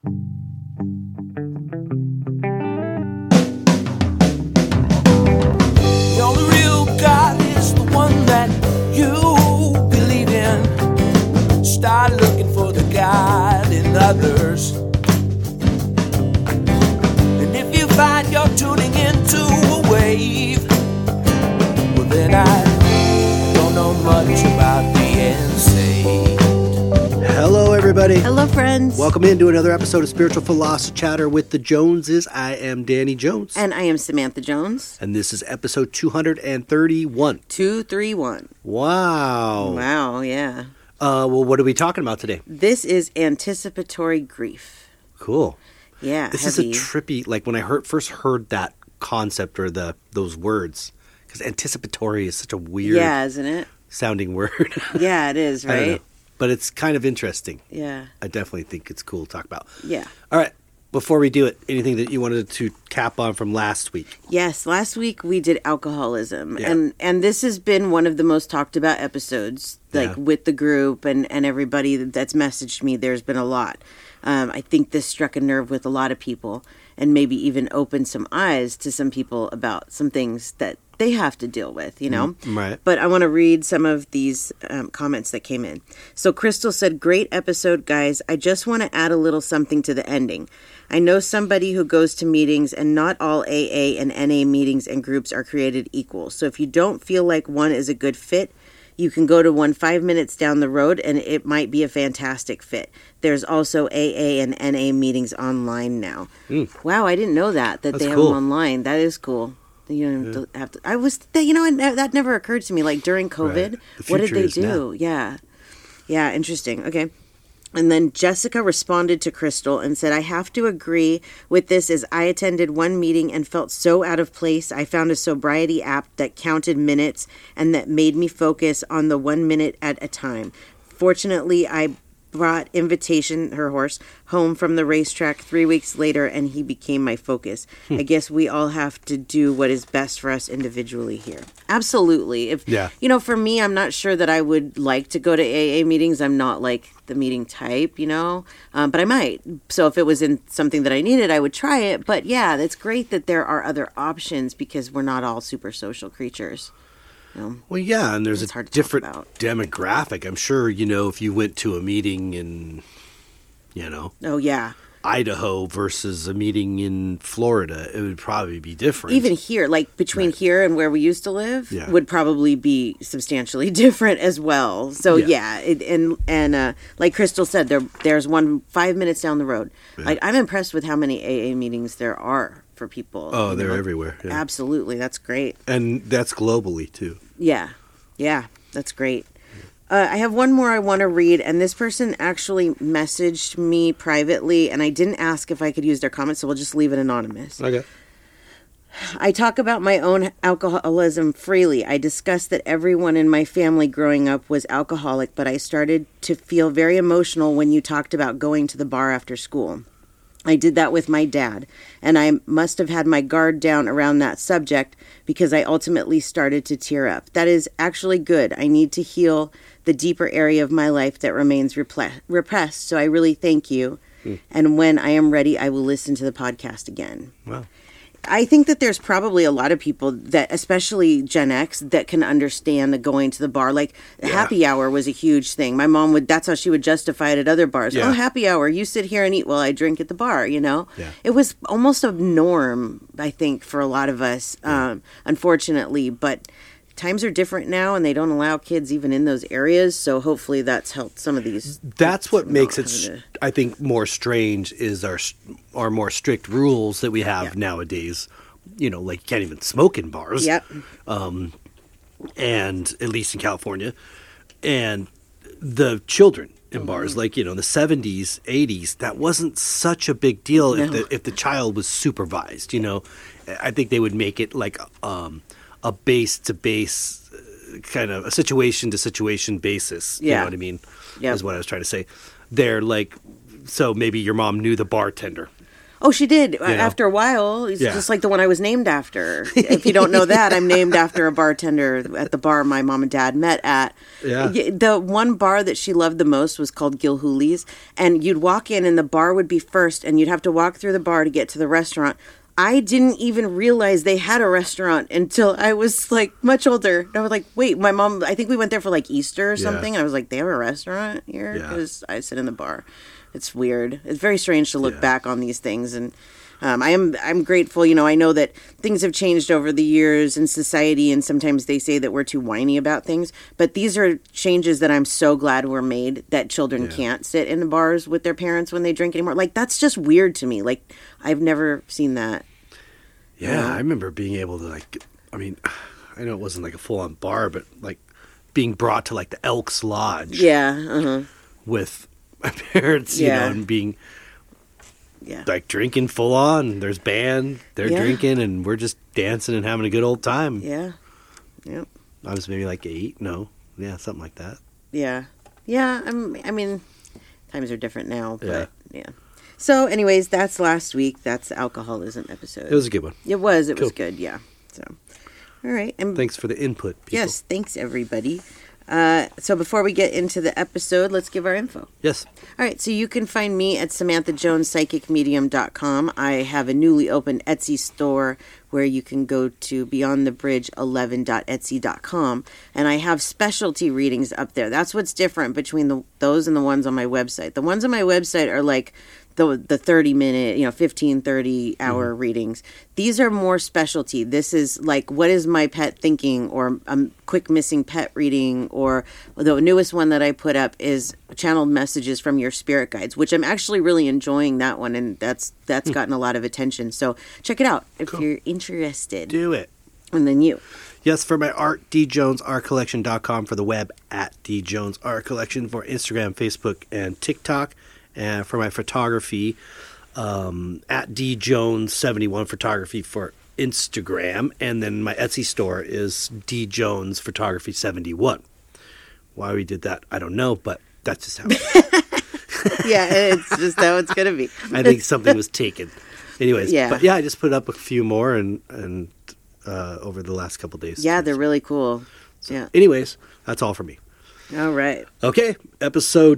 The only real God is the one that you believe in. Start looking for the God in others. And if you find you're tuning into a wave, well then I don't know much about being saved. Hello, everybody. Hello, friends. Welcome into another episode of Spiritual Philosophy Chatter with the Joneses. I am Danny Jones. And I am Samantha Jones. And this is episode 231. 231. Wow. Wow, yeah. Well, what are we talking about today? This is anticipatory grief. Cool. Yeah, This heavy. is a trippy, like when I first heard that concept or those words, because anticipatory is such a weird isn't it? sounding word. Yeah, it is, I don't know. right? But it's kind of interesting. Yeah. I definitely think it's cool to talk about. Yeah. All right. Before we do it, anything that you wanted to cap on from last week? Yes, last week we did alcoholism. Yeah. And this has been one of the most talked about episodes, like Yeah. with the group and everybody that's messaged me. There's been a lot. I think this struck a nerve with a lot of people and maybe even opened some eyes to some people about some things that they have to deal with, you know? Right. But I want to read some of these comments that came in. So Crystal said, "Great episode, guys. I just want to add a little something to the ending. I know somebody who goes to meetings, and not all AA and NA meetings and groups are created equal. So if you don't feel like one is a good fit, you can go to one 5 minutes down the road, and it might be a fantastic fit. There's also AA and NA meetings online now." Wow, I didn't know that That's they have cool. them online. That is cool. You don't have to. I was, that never occurred to me. Like during COVID, Right. The what did future they is do? now. Yeah, interesting. Okay. And then Jessica responded to Crystal and said, "I have to agree with this as I attended one meeting and felt so out of place. I found a sobriety app that counted minutes and that made me focus on the 1 minute at a time. Fortunately, I brought Invitation, her horse, home from the racetrack 3 weeks later, and he became my focus. I guess we all have to do what is best for us individually here." Absolutely. Yeah. For me, I'm not sure that I would like to go to AA meetings. I'm not like the meeting type, but I might. So if it was in something that I needed, I would try it. But yeah, it's great that there are other options because we're not all super social creatures. Well, yeah, and there's It's a hard to talk different about. demographic. I'm sure, if you went to a meeting in, Oh, yeah. Idaho versus a meeting in Florida, it would probably be different. Even here, like between here and where we used to live, Yeah. would probably be substantially different as well. So Yeah. like Crystal said, there's one 5 minutes down the road. Yeah. Like I'm impressed with how many AA meetings there are for people. Oh, they're everywhere. Yeah. Absolutely, that's great. And that's globally, too. Yeah, that's great. I have one more I want to read, and this person actually messaged me privately, and I didn't ask if I could use their comments, so we'll just leave it anonymous. Okay. "I talk about my own alcoholism freely. I discuss that everyone in my family growing up was alcoholic, but I started to feel very emotional when you talked about going to the bar after school. I did that with my dad, and I must have had my guard down around that subject because I ultimately started to tear up. That is actually good. I need to heal the deeper area of my life that remains repressed, so I really thank you. And when I am ready, I will listen to the podcast again." Wow. I think that there's probably a lot of people that, especially Gen X, that can understand the going to the bar. Like happy hour was a huge thing. My mom that's how she would justify it at other bars. Yeah. "Oh, happy hour. You sit here and eat while I drink at the bar," Yeah. It was almost a norm, I think, for a lot of us, unfortunately. But times are different now, and they don't allow kids even in those areas. So hopefully that's helped some of these. That's what not makes it, having to- I think, more strange is our more strict rules that we have nowadays. Like you can't even smoke in bars. Yep. And at least in California. And the children in bars, like, in the 70s, 80s, that wasn't such a big deal if the child was supervised, I think they would make it like a base-to-base kind of a situation-to-situation basis. You Yeah. know what I mean? Yep. Is what I was trying to say. They're like, so maybe your mom knew the bartender. Oh, she did. know? After a while, it's Yeah. just like the one I was named after. If you don't know that, I'm named after a bartender at the bar my mom and dad met at. Yeah. The one bar that she loved the most was called Gilhooly's, and you'd walk in and the bar would be first, and you'd have to walk through the bar to get to the restaurant. I didn't even realize they had a restaurant until I was like much older. And I was like, wait, my mom, I think we went there for like Easter or something. And I was like, they have a restaurant here? Yeah. Because I sit in the bar. It's weird. It's very strange to look back on these things. And I'm grateful. You know, I know that things have changed over the years in society, and sometimes they say that we're too whiny about things. But these are changes that I'm so glad were made, that children can't sit in the bars with their parents when they drink anymore. Like, that's just weird to me. Like, I've never seen that. Yeah, I remember being able to, like, I mean, I know it wasn't like a full-on bar, but like being brought to like the Elks Lodge Yeah. with my parents, you know, and being like drinking full on. There's band, they're drinking, and we're just dancing and having a good old time. Yeah. Yep. I was maybe like 8, something like that. Yeah. Yeah. I mean, times are different now, but yeah. So, anyways, that's last week. That's the alcoholism episode. It was a good one. It was. It was good. Yeah. So, all right. And thanks for the input, people. yes, thanks everybody. So before we get into the episode, let's give our info. Yes. All right, so you can find me at SamanthaJonesPsychicMedium.com. I have a newly opened Etsy store where you can go to BeyondTheBridge11.etsy.com, and I have specialty readings up there. That's what's different between those and the ones on my website. The ones on my website are like the 30-minute, 15, 30-hour readings. These are more specialty. This is like, what is my pet thinking, or a quick missing pet reading, or the newest one that I put up is channeled messages from your spirit guides, which I'm actually really enjoying that one, and that's gotten a lot of attention. So check it out if you're interested. Do it. And then you. Yes, for my art, djonesartcollection.com for the web, at djonesartcollection for Instagram, Facebook, and TikTok. And for my photography, at djones71 photography for Instagram. And then my Etsy store is djonesphotography71. Why we did that, I don't know, but that's just how it is. Yeah, it's just how it's going to be. I think something was taken. Anyways, but I just put up a few more and over the last couple days. Yeah, they're really cool. So, anyways, that's all for me. All right. Okay, episode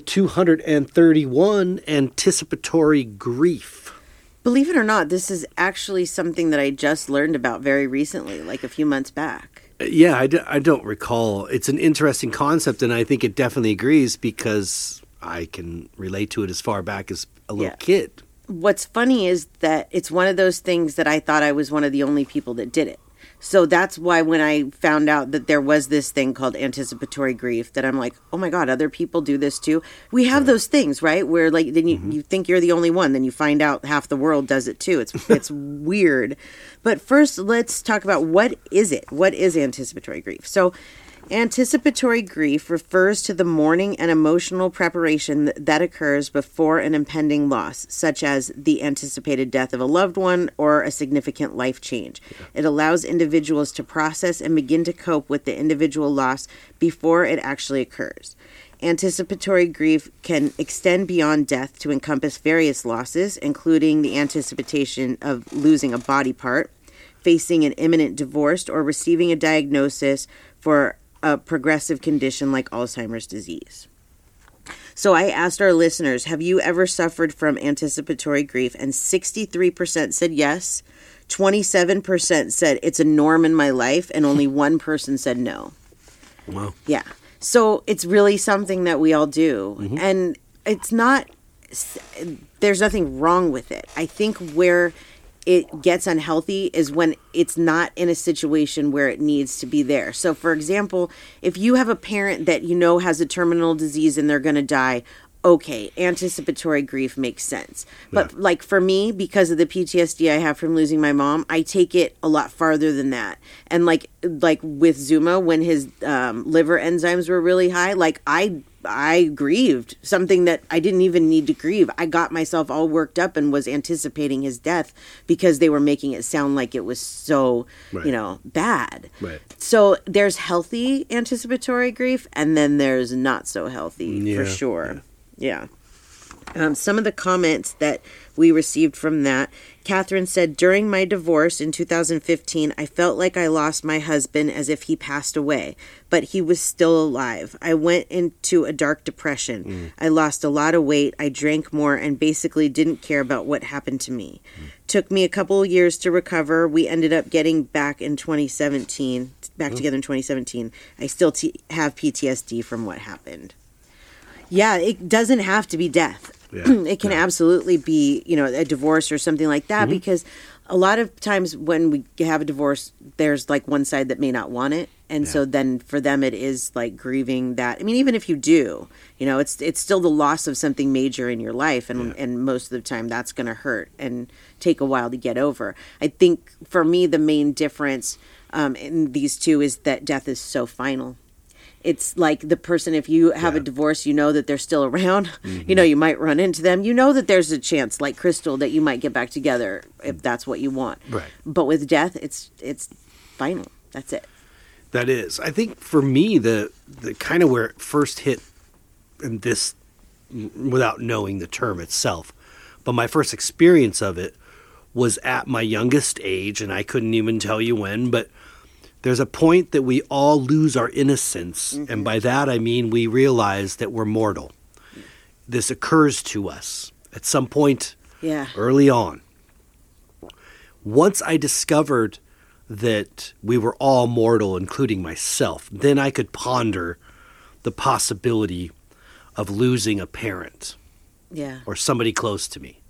231, Anticipatory Grief. Believe it or not, this is actually something that I just learned about very recently, like a few months back. Yeah, I don't recall. It's an interesting concept, and I think it definitely agrees because I can relate to it as far back as a little kid. What's funny is that it's one of those things that I thought I was one of the only people that did it. So that's why when I found out that there was this thing called anticipatory grief, that I'm like, oh my God, other people do this too. We have those things, right? Where like then you think you're the only one, then you find out half the world does it too. It's weird. But first, let's talk about what is it? What is anticipatory grief? So anticipatory grief refers to the mourning and emotional preparation that occurs before an impending loss, such as the anticipated death of a loved one or a significant life change. It allows individuals to process and begin to cope with the individual loss before it actually occurs. Anticipatory grief can extend beyond death to encompass various losses, including the anticipation of losing a body part, facing an imminent divorce, or receiving a diagnosis for a progressive condition like Alzheimer's disease. So I asked our listeners, have you ever suffered from anticipatory grief? And 63% said yes. 27% said it's a norm in my life. And only 1% said no. Wow. Yeah. So it's really something that we all do. Mm-hmm. And it's not, there's nothing wrong with it. I think where it gets unhealthy is when it's not in a situation where it needs to be there. So, for example, if you have a parent that you know has a terminal disease and they're going to die, okay, anticipatory grief makes sense. But like for me, because of the PTSD I have from losing my mom, I take it a lot farther than that. And like with Zuma, when his liver enzymes were really high, like I grieved something that I didn't even need to grieve. I got myself all worked up and was anticipating his death because they were making it sound like it was so, bad. Right. So there's healthy anticipatory grief, and then there's not so healthy, for sure. Yeah. Some of the comments that we received from that, Catherine said, during my divorce in 2015, I felt like I lost my husband as if he passed away, but he was still alive. I went into a dark depression. I lost a lot of weight. I drank more and basically didn't care about what happened to me. Took me a couple of years to recover. We ended up getting back in 2017, together in 2017. I still have PTSD from what happened. Yeah, it doesn't have to be death. Yeah. It can absolutely be, a divorce or something like that, because a lot of times when we have a divorce, there's like one side that may not want it. And so then for them, it is like grieving that. I mean, even if you do, it's still the loss of something major in your life. And most of the time that's going to hurt and take a while to get over. I think for me, the main difference in these two is that death is so final. It's like the person, if you have a divorce, that they're still around. You might run into them. That there's a chance, like Crystal, that you might get back together if that's what you want. Right. But with death, it's final. That's it. That is. I think for me, the kind of where it first hit, and this without knowing the term itself, but my first experience of it was at my youngest age, and I couldn't even tell you when, but there's a point that we all lose our innocence, and by that I mean we realize that we're mortal. This occurs to us at some point early on. Once I discovered that we were all mortal, including myself, then I could ponder the possibility of losing a parent or somebody close to me.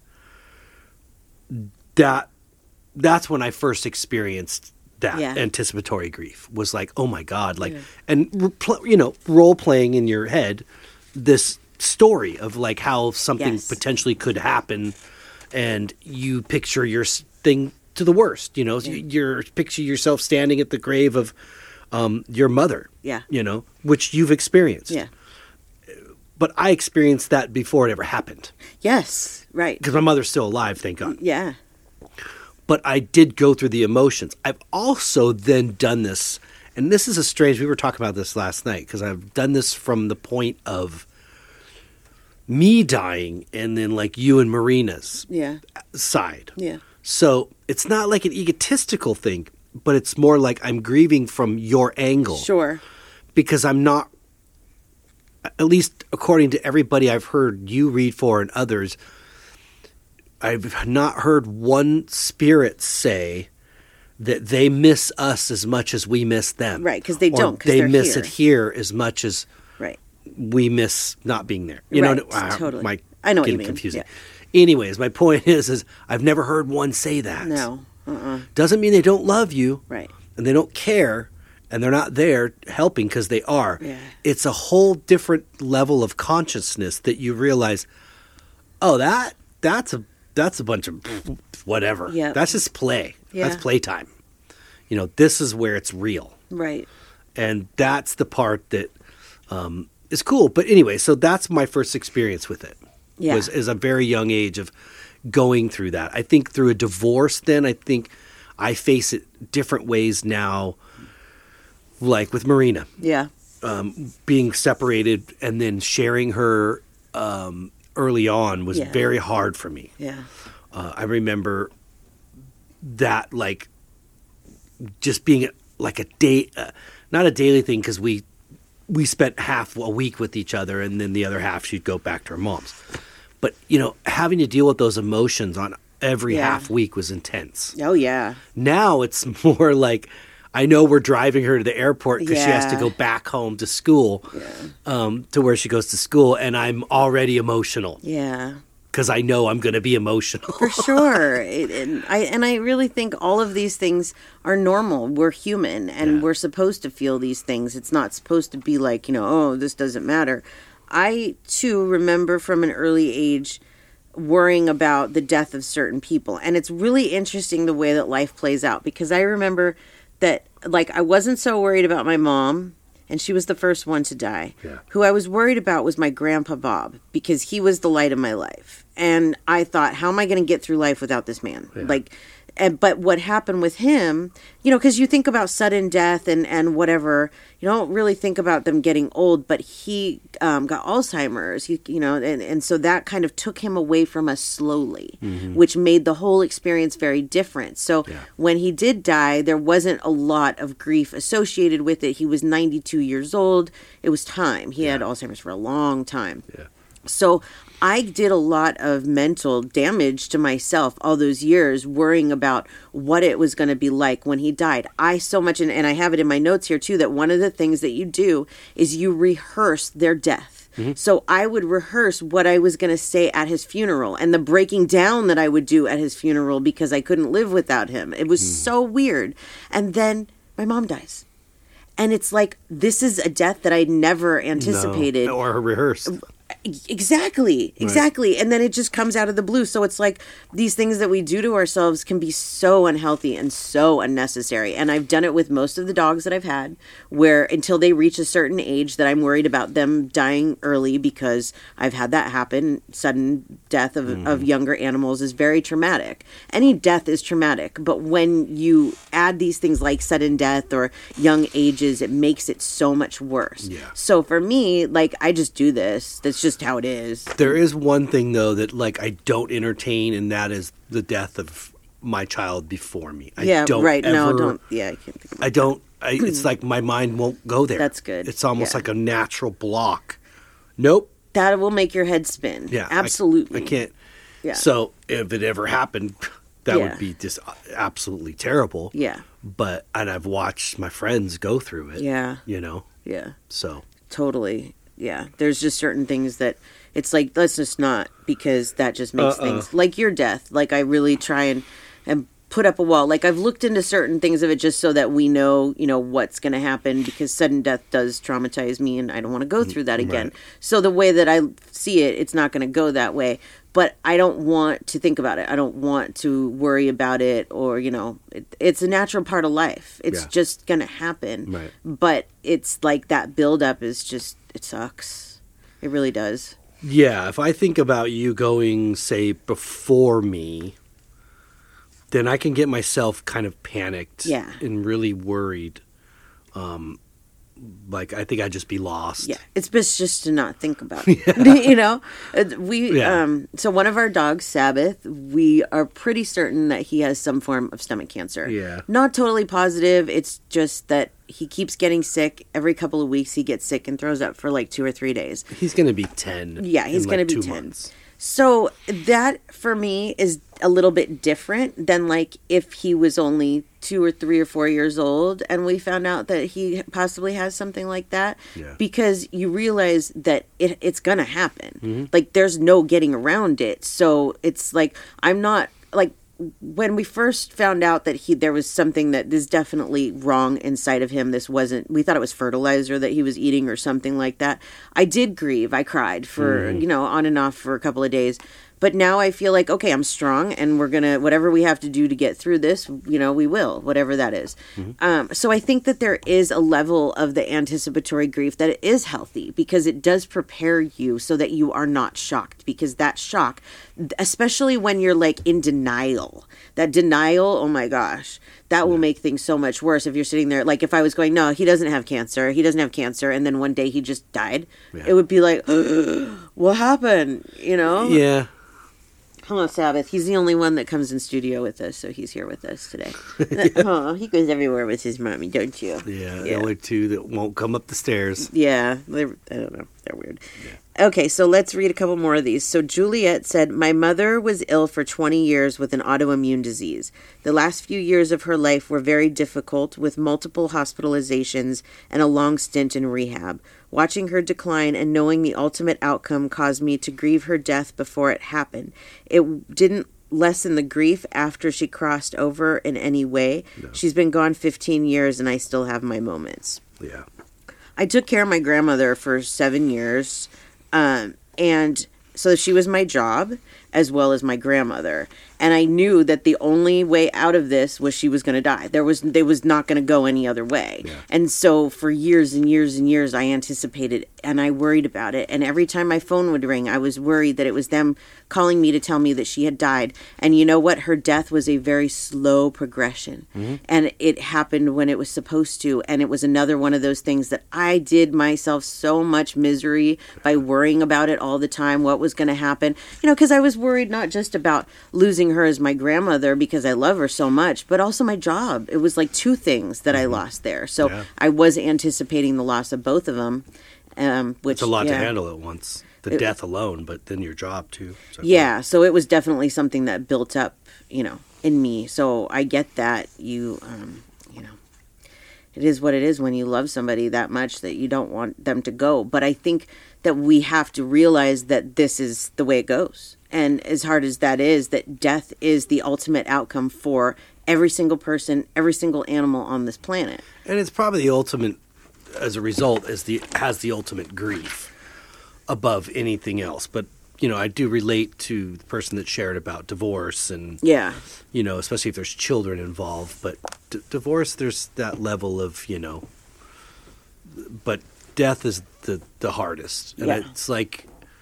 That's when I first experienced that anticipatory grief. Was like, oh my God, and role playing in your head this story of like how something potentially could happen, and you picture your thing to the worst. You picture yourself standing at the grave of your mother. Which you've experienced. But I experienced that before it ever happened. Yes, right. Because my mother's still alive, thank God. Yeah. But I did go through the emotions. I've also then done this, and this is we were talking about this last night, because I've done this from the point of me dying and then like you and Marina's side. Yeah. So it's not like an egotistical thing, but it's more like I'm grieving from your angle. Sure. Because I'm not, at least according to everybody I've heard you read for and others, I've not heard one spirit say that they miss us as much as we miss them. Right, because they don't. They miss it here as much as we miss not being there. Totally. I know what you mean. Confusing. Yeah. Anyways, my point is I've never heard one say that. No. Doesn't mean they don't love you. Right. And they don't care, and they're not there helping, because they are. Yeah. It's a whole different level of consciousness that you realize, oh, that's a bunch of whatever. Yep. That's just play. Yeah. That's playtime. This is where it's real. Right. And that's the part that is cool. But anyway, so that's my first experience with it. Yeah. Was as a very young age of going through that. I think through a divorce then, I think I face it different ways now, like with Marina. Yeah. Being separated and then sharing her early on was very hard for me. Yeah. I remember that, like, just being like a day, not a daily thing, because we spent half a week with each other, and then the other half she'd go back to her mom's. But, having to deal with those emotions on every half week was intense. Oh, yeah. Now it's more like, I know we're driving her to the airport because she has to go back home to school, to where she goes to school, and I'm already emotional. Yeah. Because I know I'm going to be emotional. For sure. And I really think all of these things are normal. We're human, and we're supposed to feel these things. It's not supposed to be like, oh, this doesn't matter. I, too, remember from an early age worrying about the death of certain people. And it's really interesting the way that life plays out, because I remember that, like, I wasn't so worried about my mom, and she was the first one to die. Yeah. Who I was worried about was my grandpa Bob, because he was the light of my life. And I thought, how am I going to get through life without this man? Yeah. Like, but what happened with him, because you think about sudden death and whatever, you don't really think about them getting old, but he got Alzheimer's, and so that kind of took him away from us slowly, which made the whole experience very different. So when he did die, there wasn't a lot of grief associated with it. He was 92 years old. It was time. He had Alzheimer's for a long time. Yeah. So I did a lot of mental damage to myself all those years, worrying about what it was going to be like when he died. I so much, and I have it in my notes here too, that one of the things that you do is you rehearse their death. So I would rehearse what I was going to say at his funeral and the breaking down that I would do at his funeral because I couldn't live without him. It was so weird. And then my mom dies. And it's like, this is a death that I'd never anticipated. No, or rehearsed. Exactly. Right. And then it just comes out of the blue. So it's like these things that we do to ourselves can be so unhealthy and so unnecessary. And I've done it with most of the dogs that I've had, where until they reach a certain age that I'm worried about them dying early, because I've had that happen. Sudden death of younger animals is very traumatic. Any death is traumatic. But when you add these things like sudden death or young ages, it makes it so much worse. Yeah. So for me, like, I just do this. That's just how it is. There is one thing, though, that like I don't entertain, and that is the death of my child before me. I don't right. Ever, no, don't. Yeah, I can't think about I don't. It's like my mind won't go there. That's good. It's almost like a natural block. Nope. That will make your head spin. Yeah, absolutely. I can't. Yeah. So if it ever happened, that would be just absolutely terrible. Yeah. And I've watched my friends go through it. Yeah. Yeah. So. Totally. Yeah, there's just certain things that it's like, let's just not, because that just makes things like your death. Like, I really try and put up a wall. Like, I've looked into certain things of it just so that we know, what's going to happen, because sudden death does traumatize me and I don't want to go through that again. Right. So the way that I see it, it's not going to go that way. But I don't want to think about it. I don't want to worry about it, or, it's a natural part of life. It's just going to happen. Right. But it's like that buildup is just, it sucks. It really does. Yeah. If I think about you going, say, before me, then I can get myself kind of panicked and really worried. Like, I think I'd just be lost. Yeah, it's best just to not think about it. So one of our dogs, Sabbath, we are pretty certain that he has some form of stomach cancer. Yeah. Not totally positive. It's just that he keeps getting sick. Every couple of weeks he gets sick and throws up for like 2 or 3 days. He's going to be 10. Yeah, he's going to be 10. Months. So that, for me, is a little bit different than, like, if he was only 2 or 3 or 4 years old and we found out that he possibly has something like that. Yeah. Because you realize that it's going to happen. Mm-hmm. Like, there's no getting around it. So it's like, I'm not, like, when we first found out that there was something that is definitely wrong inside of him, we thought it was fertilizer that he was eating or something like that. I did grieve. I cried for, on and off for a couple of days. But now I feel like, okay, I'm strong, and we're going to, whatever we have to do to get through this, we will, whatever that is. Mm-hmm. So I think that there is a level of the anticipatory grief that it is healthy, because it does prepare you so that you are not shocked, because that shock, especially when you're like in denial, that denial, oh my gosh, that will make things so much worse if you're sitting there. Like, if I was going, no, he doesn't have cancer, and then one day he just died, it would be like, what happened, Yeah. Hello, Sabbath. He's the only one that comes in studio with us, so he's here with us today. Oh, he goes everywhere with his mommy, don't you? Yeah, the only two that won't come up the stairs. Yeah, I don't know. They're weird. Yeah. Okay, so let's read a couple more of these. So Juliet said, my mother was ill for 20 years with an autoimmune disease. The last few years of her life were very difficult, with multiple hospitalizations and a long stint in rehab. Watching her decline and knowing the ultimate outcome caused me to grieve her death before it happened. It didn't lessen the grief after she crossed over in any way. No. She's been gone 15 years and I still have my moments. Yeah. I took care of my grandmother for 7 years, and so she was my job. as well as my grandmother. And I knew that the only way out of this was she was going to die. They was not going to go any other way. Yeah. And so for years and years and years, I anticipated and I worried about it. And every time my phone would ring, I was worried that it was them calling me to tell me that she had died. And you know what? Her death was a very slow progression. And it happened when it was supposed to. And it was another one of those things that I did myself so much misery by worrying about it all the time, what was going to happen. You know, because I was worried not just about losing her as my grandmother because I love her so much, but also my job. It was like two things that I lost there. So Yeah. I was anticipating the loss of both of them. Which It's a lot to yeah. handle at once. The death alone, but then your job too. So. Yeah, so it was definitely something that built up, you know, in me. So I get that you know, it is what it is when you love somebody that much that you don't want them to go. But I think that we have to realize that this is the way it goes. And as hard as that is, that death is the ultimate outcome for every single person, every single animal on this planet. And it's probably the ultimate, as a result, has the ultimate grief above anything else. But, you know, I do relate to the person that shared about divorce and, Yeah. you know, especially if there's children involved. But divorce, there's that level of, you know, but death is the hardest. And Yeah. it's like,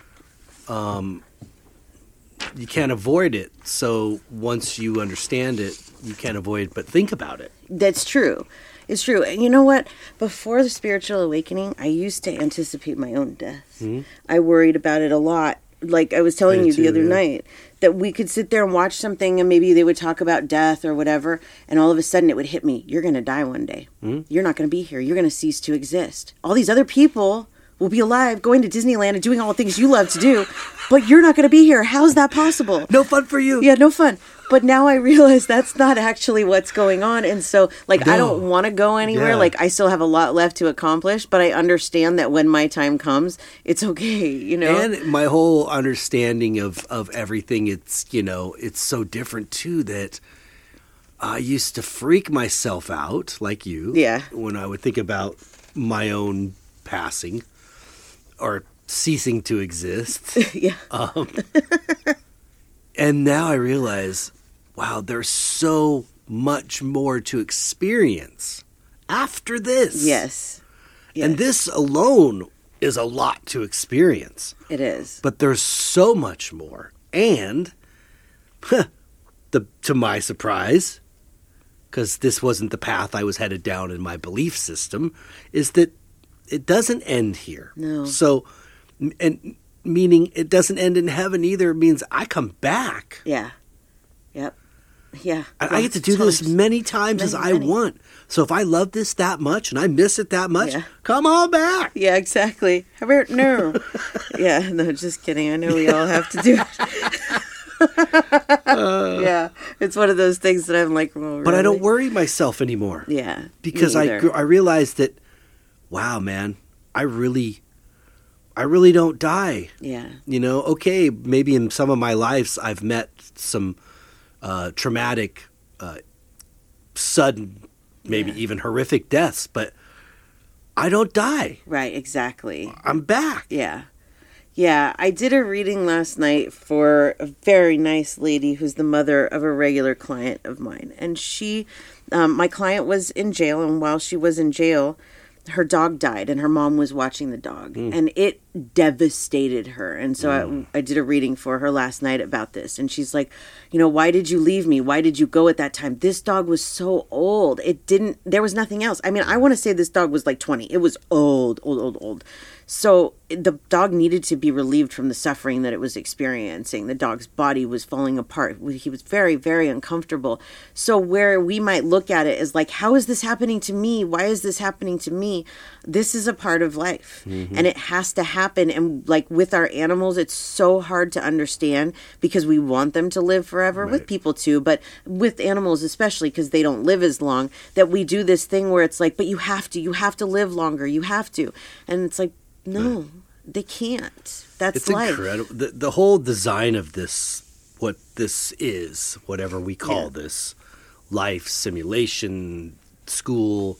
you can't avoid it. So once you understand it, you can't avoid but think about it. That's true. It's true. And you know what? Before the spiritual awakening, I used to anticipate my own death. I worried about it a lot. Like I was telling I you did the too, other yeah. night, that we could sit there and watch something and maybe they would talk about death or whatever. And all of a sudden it would hit me. You're going to die one day. You're not going to be here. You're going to cease to exist. All these other people will be alive, going to Disneyland and doing all the things you love to do, but you're not going to be here. How's that possible? No fun for you. Yeah, no fun. But now I realize that's not actually what's going on. And so, like, I don't want to go anywhere. Yeah. Like, I still have a lot left to accomplish, but I understand that when my time comes, it's okay, you know? And my whole understanding of everything, it's, you know, it's so different too that I used to freak myself out like you. Yeah. When I would think about my own passing or ceasing to exist. Yeah. And now I realize, wow, there's so much more to experience after this. Yes. And this alone is a lot to experience. It is. But there's so much more. And, to my surprise, because this wasn't the path I was headed down in my belief system, is that it doesn't end here. No. So, and meaning it doesn't end in heaven either. It means I come back. Yeah. Yep. Yeah. And I get to do this many times as I Many. want. So if I love this that much and I miss it that much, Yeah. come on back. Yeah, exactly. No. Yeah, no, just kidding. I know we all have to do it. Yeah, it's one of those things that I'm like, well, But I don't really? worry myself anymore. Yeah, Because me I either. realized that, wow, man, I really don't die. Yeah, You know, okay, maybe in some of my lives I've met some traumatic, sudden, maybe Yeah. even horrific deaths, but I don't die. right, exactly. I'm back. Yeah. Yeah, I did a reading last night for a very nice lady who's the mother of a regular client of mine. And she, my client was in jail, and while she was in jail, her dog died, and her mom was watching the dog. And it devastated her. And so I did a reading for her last night about this. And she's like, you know, why did you leave me? Why did you go at that time? This dog was so old. There was nothing else. I mean, I want to say this dog was like 20. It was old. So the dog needed to be relieved from the suffering that it was experiencing. The dog's body was falling apart. He was very, very uncomfortable. So where we might look at it as like, how is this happening to me? Why is this happening to me? This is a part of life, and it has to happen. And like with our animals, it's so hard to understand because we want them to live forever, with people too, but with animals especially because they don't live as long, that we do this thing where it's like, but you have to live longer. You have to. And it's like, no, they can't. That's It's life. incredible. The whole design of this, what this is, whatever we call this, life, simulation, school,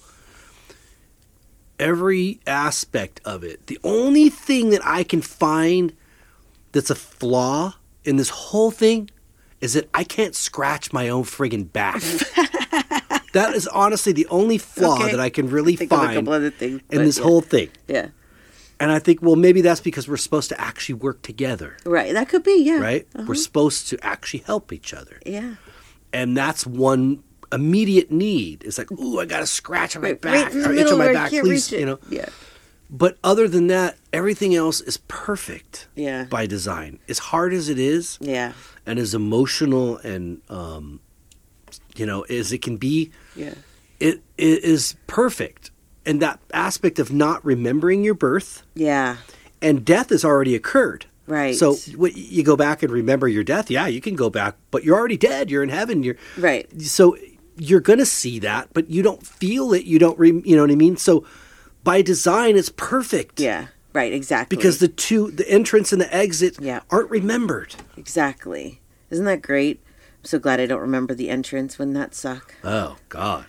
every aspect of it. The only thing that I can find that's a flaw in this whole thing is that I can't scratch my own friggin' back. That is honestly the only flaw that I can really find in this whole thing. Yeah. And I think, well, maybe that's because we're supposed to actually work together. Right. That could be, yeah. Right? We're supposed to actually help each other. Yeah. And that's one immediate need. It's like, ooh, I got a scratch on my back or itch on my back, please, you know. Yeah. But other than that, everything else is perfect by design. As hard as it is, and as emotional and, as it can be, it is perfect. And that aspect of not remembering your birth, and death has already occurred. Right. So you go back and remember your death. Yeah, you can go back, but you're already dead. You're in heaven. You're right. So you're going to see that, but you don't feel it. You don't, you know what I mean? So by design, it's perfect. Yeah, right, exactly. Because the entrance and the exit aren't remembered. Exactly. Isn't that great? I'm so glad I don't remember the entrance. Wouldn't that suck? Oh, God.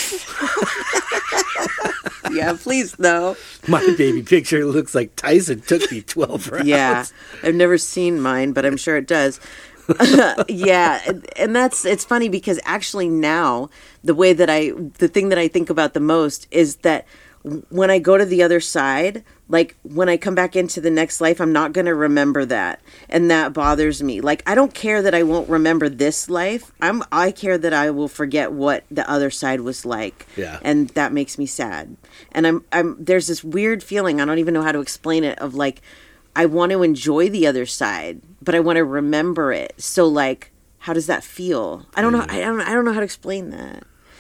Yeah, please, though. My baby picture looks like Tyson took me 12 rounds. Yeah, I've never seen mine, but I'm sure it does. Yeah, and it's funny because actually now the thing that I think about the most is that when I go to the other side, like when I come back into the next life, I'm not going to remember that. And that bothers me. Like, I don't care that I won't remember this life. I care that I will forget what the other side was like. Yeah. And that makes me sad. And there's this weird feeling, I don't even know how to explain it, of like, I want to enjoy the other side, but I want to remember it. So like, how does that feel? I don't know. I don't know how to explain that.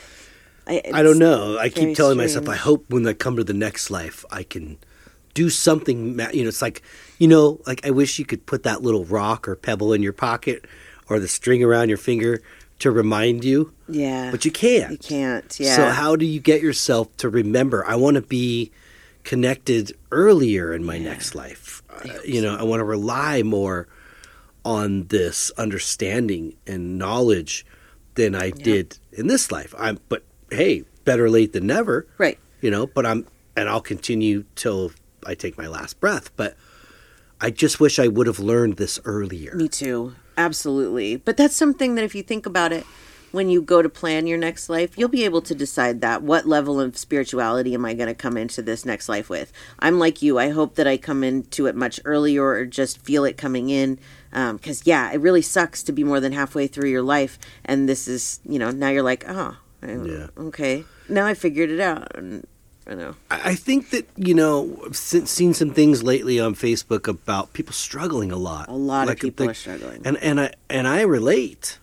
I don't know. I keep telling strange. myself, I hope when I come to the next life, I can do something. It's like, like I wish you could put that little rock or pebble in your pocket or the string around your finger to remind you. Yeah. But you can't. You can't, yeah. So how do you get yourself to remember? I want to be connected earlier in my next life. I want to rely more on this understanding and knowledge than I did in this life. But hey, better late than never. Right. But I'll continue till I take my last breath. But I just wish I would have learned this earlier. Me too. Absolutely. But that's something that if you think about it, when you go to plan your next life, you'll be able to decide that. What level of spirituality am I going to come into this next life with? I'm like you. I hope that I come into it much earlier or just feel it coming in. Because, it really sucks to be more than halfway through your life. And this is, now you're like, oh, okay. Now I figured it out. I know. I think that, I've seen some things lately on Facebook about people struggling a lot. A lot of people are struggling. And I relate.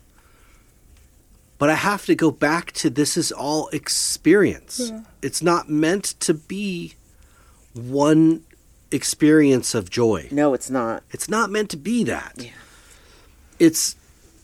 But I have to go back to this is all experience. Yeah. It's not meant to be one experience of joy. No, it's not. It's not meant to be that. Yeah. It's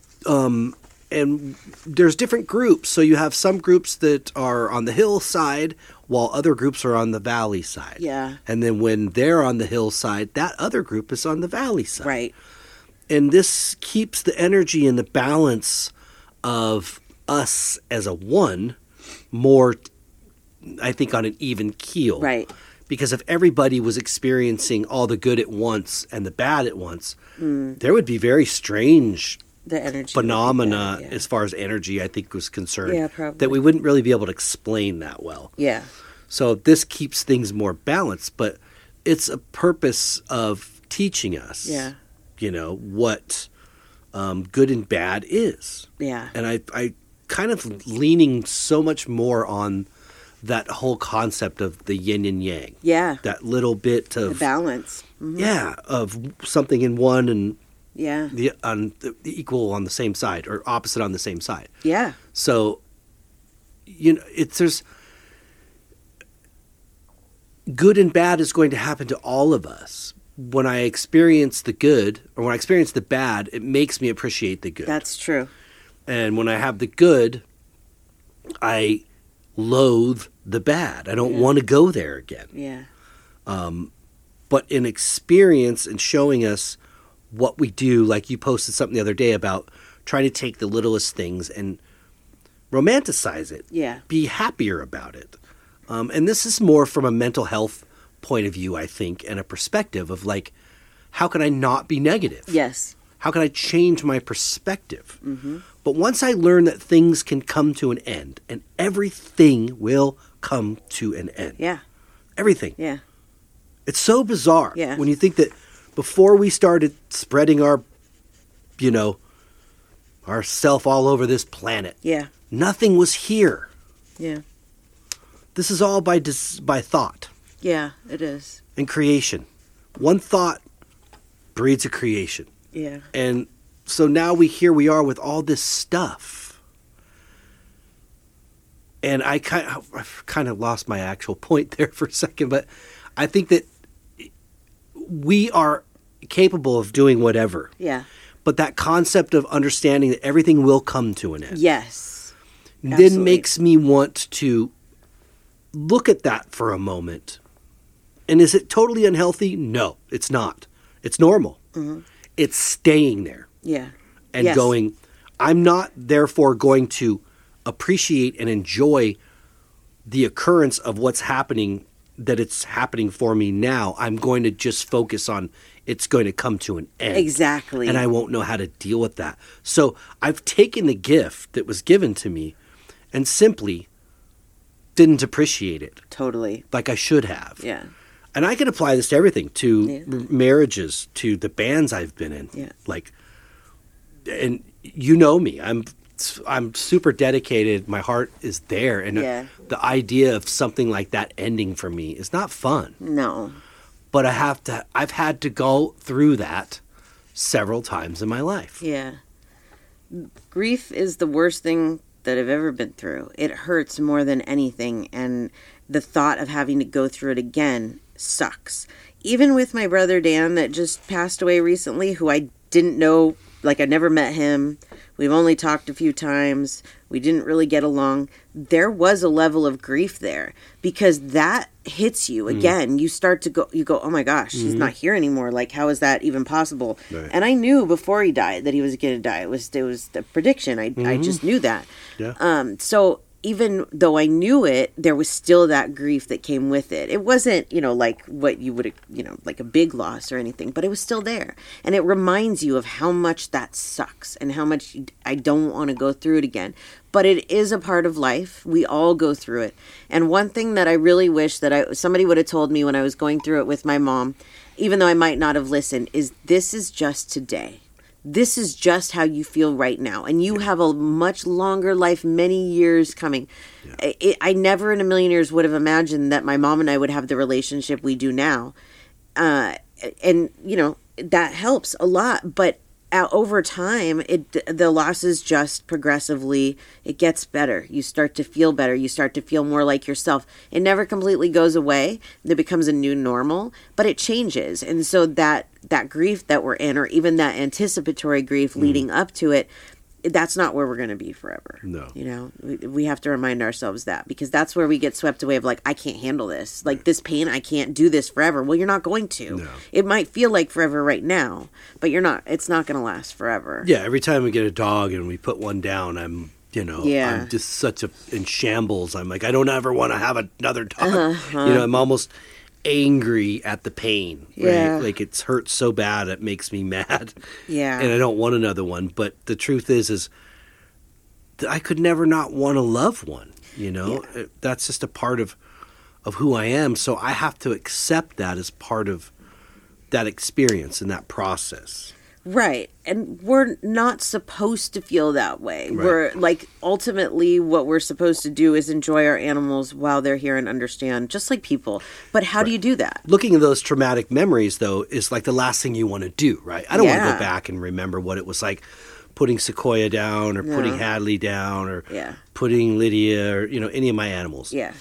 and there's different groups. So you have some groups that are on the hillside while other groups are on the valley side. Yeah. And then when they're on the hillside, that other group is on the valley side. Right. And this keeps the energy and the balance of us as a one more, I think, on an even keel. Right. Because if everybody was experiencing all the good at once and the bad at once, there would be very strange the energy phenomena as far as energy, I think, was concerned. Yeah, probably. That we wouldn't really be able to explain that well. Yeah. So this keeps things more balanced, but it's a purpose of teaching us, what good and bad is. Yeah. And I kind of leaning so much more on that whole concept of the yin and yang. Yeah. That little bit of the balance. Mm-hmm. Yeah, of something in one and the equal on the same side or opposite on the same side. Yeah. So there's good and bad is going to happen to all of us. When I experience the good or when I experience the bad, it makes me appreciate the good. That's true. And when I have the good, I loathe the bad. I don't want to go there again. Yeah. But in experience and showing us what we do, like you posted something the other day about trying to take the littlest things and romanticize it. Yeah. Be happier about it. And this is more from a mental health point of view, I think, and a perspective of like, how can I not be negative? Yes. How can I change my perspective? But once I learn that things can come to an end, and everything will come to an end. Yeah. Everything. Yeah. It's so bizarre Yeah. when you think that before we started spreading our, our self all over this planet, Yeah. nothing was here. Yeah. This is all by thought Yeah, it is. and creation. One thought breeds a creation. Yeah. And so now here we are with all this stuff. And I've kind of lost my actual point there for a second, but I think that we are capable of doing whatever. Yeah. But that concept of understanding that everything will come to an end Yes. then Absolutely. makes me want to look at that for a moment. And is it totally unhealthy? No, it's not. It's normal. It's staying there Yeah. and Yes. going, I'm not therefore going to appreciate and enjoy the occurrence of what's happening, that it's happening for me now. I'm going to just focus on it's going to come to an end. Exactly. And I won't know how to deal with that. So I've taken the gift that was given to me and simply didn't appreciate it Totally. like I should have. Yeah. And I can apply this to everything, to Yeah. marriages, to the bands I've been in. Yeah. Like, and you know me, I'm super dedicated. My heart is there. And Yeah. the idea of something like that ending for me is not fun. No. But I've had to go through that several times in my life. Yeah. Grief is the worst thing that I've ever been through. It hurts more than anything, and the thought of having to go through it again sucks. Even with my brother Dan that just passed away recently, who I didn't know, like I never met him. We've only talked a few times. We didn't really get along. There was a level of grief there because that hits you again. You start to go, oh my gosh, he's not here anymore. Like, how is that even possible? Right. And I knew before he died that he was going to die. It was the prediction. I just knew that. Yeah. So even though I knew it, there was still that grief that came with it. It wasn't, like what you would, like a big loss or anything, but it was still there. And it reminds you of how much that sucks and how much I don't want to go through it again. But it is a part of life. We all go through it. And one thing that I really wish that somebody would have told me when I was going through it with my mom, even though I might not have listened, is this is just today. This is just how you feel right now. And you have a much longer life, many years coming. Yeah. I never in a million years would have imagined that my mom and I would have the relationship we do now. And, that helps a lot. But over time, the losses just progressively, it gets better. You start to feel better. You start to feel more like yourself. It never completely goes away. It becomes a new normal, but it changes. And so that grief that we're in, or even that anticipatory grief leading up to it, that's not where we're going to be forever. No. We have to remind ourselves that, because that's where we get swept away of like, I can't handle this. Like this pain, I can't do this forever. Well, you're not going to. No. It might feel like forever right now, but it's not going to last forever. Yeah, every time we get a dog and we put one down, I'm just such in shambles. I'm like, I don't ever want to have another dog. I'm almost angry at the pain. Right? Yeah. Like it's hurt so bad it makes me mad. Yeah. And I don't want another one. But the truth is that I could never not want to love one. Yeah. That's just a part of who I am. So I have to accept that as part of that experience and that process. Right. And we're not supposed to feel that way. Right. We're like, ultimately what we're supposed to do is enjoy our animals while they're here and understand, just like people. But how do you do that? Looking at those traumatic memories, though, is like the last thing you want to do, right? I don't want to Yeah. go back and remember what it was like putting Sequoia down or putting Hadley down or putting Lydia or, any of my animals. Yeah.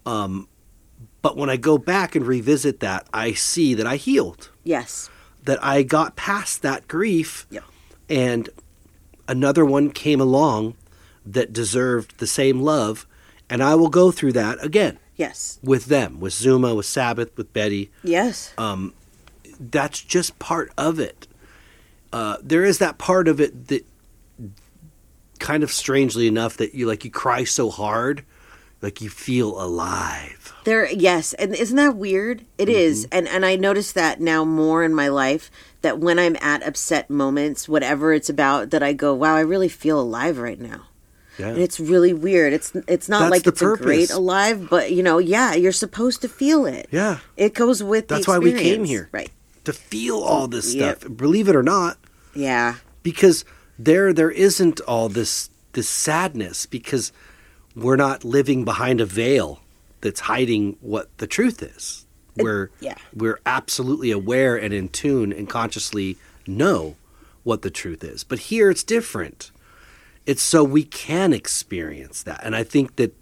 But when I go back and revisit that, I see that I healed. Yes. That I got past that grief, Yep. and another one came along that deserved the same love, and I will go through that again Yes. with them, with Zuma, with Sabbath, with Betty. Yes. That's just part of it. There is that part of it that kind of strangely enough that you cry so hard, Like you feel alive. Yes, and isn't that weird? It is, and I notice that now more in my life, that when I'm at upset moments, whatever it's about, that I go, wow, I really feel alive right now. Yeah. And it's really weird. It's not That's like the it's purpose. a great alive, but you're supposed to feel it. Yeah. It goes with That's the why we experience. came here. Right. To feel all this Yep. stuff. Believe it or not. Yeah. Because there isn't all this sadness, because we're not living behind a veil that's hiding what the truth is. We're absolutely aware and in tune and consciously know what the truth is. But here it's different. It's so we can experience that. And I think that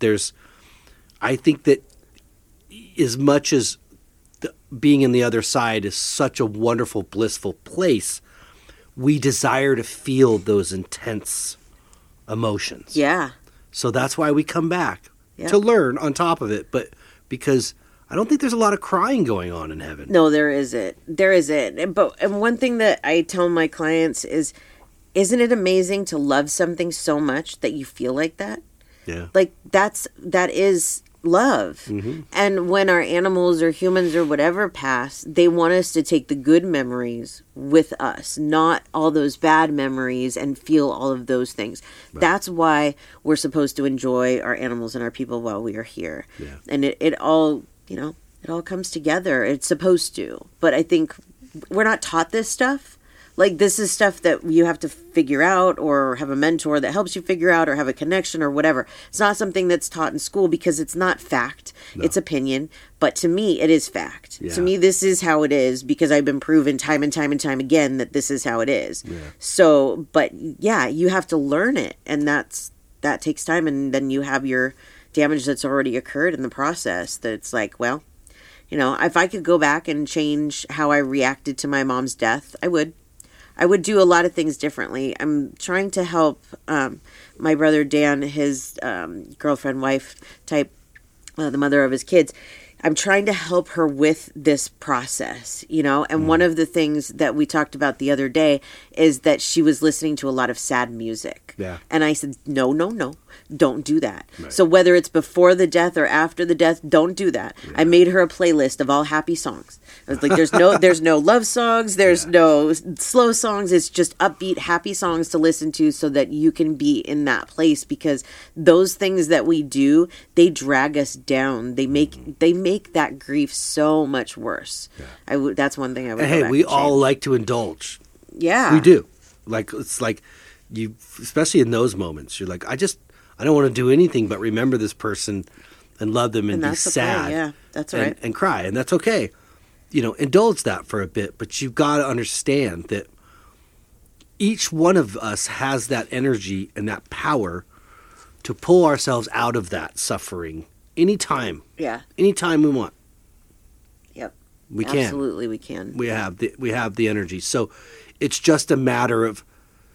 as much as being in the other side is such a wonderful, blissful place, we desire to feel those intense emotions. Yeah. So that's why we come back Yeah. to learn on top of it. But because I don't think there's a lot of crying going on in heaven. No, there isn't. There isn't. And one thing that I tell my clients is, isn't it amazing to love something so much that you feel like that? Yeah. Like that is love. Mm-hmm. And when our animals or humans or whatever pass, they want us to take the good memories with us, not all those bad memories, and feel all of those things. Right. That's why we're supposed to enjoy our animals and our people while we are here. Yeah. And it all, it all comes together. It's supposed to. But I think we're not taught this stuff. Like, this is stuff that you have to figure out, or have a mentor that helps you figure out, or have a connection or whatever. It's not something that's taught in school, because it's not fact. No. It's opinion. But to me, it is fact. Yeah. To me, this is how it is, because I've been proven time and time and time again that this is how it is. Yeah. So, but yeah, you have to learn it. And that takes time. And then you have your damage that's already occurred in the process. That it's like, well, if I could go back and change how I reacted to my mom's death, I would. I would do a lot of things differently. I'm trying to help my brother Dan, his girlfriend, wife type, the mother of his kids. I'm trying to help her with this process, and one of the things that we talked about the other day is that she was listening to a lot of sad music. Yeah. And I said, no, don't do that. Right. So whether it's before the death or after the death, don't do that. Yeah. I made her a playlist of all happy songs. I was like, there's no love songs, there's no slow songs. It's just upbeat, happy songs to listen to, so that you can be in that place, because those things that we do, they drag us down. They make that grief so much worse. Yeah. That's one thing I would. And hey, we all like to indulge. Yeah, we do. Like, it's like you, especially in those moments, you're like, I don't want to do anything but remember this person and love them and be sad. Okay. Yeah, that's right. And cry, and that's okay. Indulge that for a bit, but you've got to understand that each one of us has that energy and that power to pull ourselves out of that suffering anytime. Yeah. Anytime we want. Yep. We can. Absolutely, we can. We have the energy. So it's just a matter of,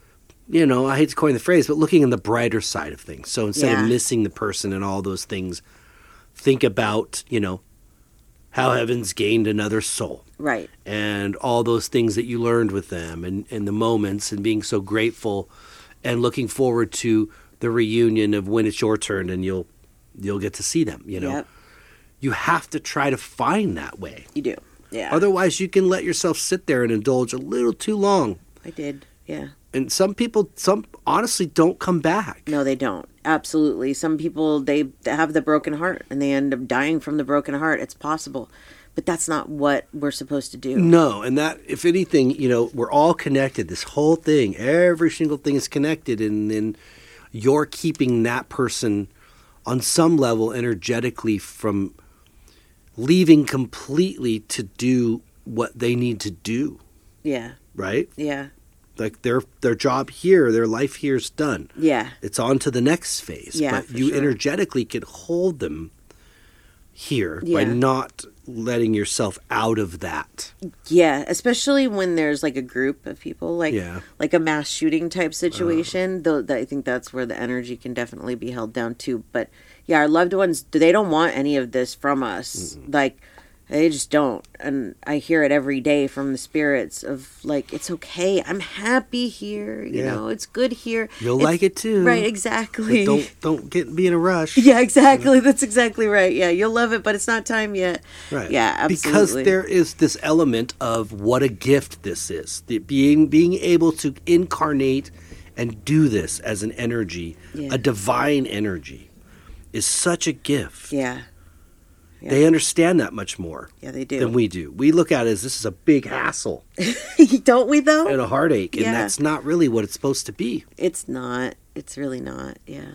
I hate to coin the phrase, but looking in the brighter side of things. So instead of missing the person and all those things, think about, how heaven's gained another soul. Right. And all those things that you learned with them, and the moments, and being so grateful, and looking forward to the reunion of when it's your turn and you'll get to see them, Yep. You have to try to find that way. You do. Yeah. Otherwise, you can let yourself sit there and indulge a little too long. I did. Yeah. And some people honestly don't come back. No, they don't. Absolutely. Some people, they have the broken heart and they end up dying from the broken heart. It's possible. But that's not what we're supposed to do. No. And that, if anything, we're all connected. This whole thing, every single thing is connected. And then you're keeping that person on some level energetically from leaving completely to do what they need to do. Yeah. Right? Yeah. Like their job here, their life here is done. Yeah. It's on to the next phase. Yeah, but you energetically can hold them here by not letting yourself out of that. Yeah, especially when there's like a group of people, like a mass shooting type situation. Though I think that's where the energy can definitely be held down too. But yeah, our loved ones, they don't want any of this from us. Mm-mm. Like, They just don't. And I hear it every day from the spirits of like, it's okay. I'm happy here. You know, it's good here. You'll like it too. Right, exactly. But don't be in a rush. Yeah, exactly. That's exactly right. Yeah, you'll love it, but it's not time yet. Right. Yeah, absolutely. Because there is this element of what a gift this is. Being able to incarnate and do this as an energy, a divine energy, is such a gift. Yeah. They understand that much more they do. than we do. We look at it as this is a big hassle. Don't we, though? And a heartache. And that's not really what it's supposed to be. It's not. It's really not. Yeah.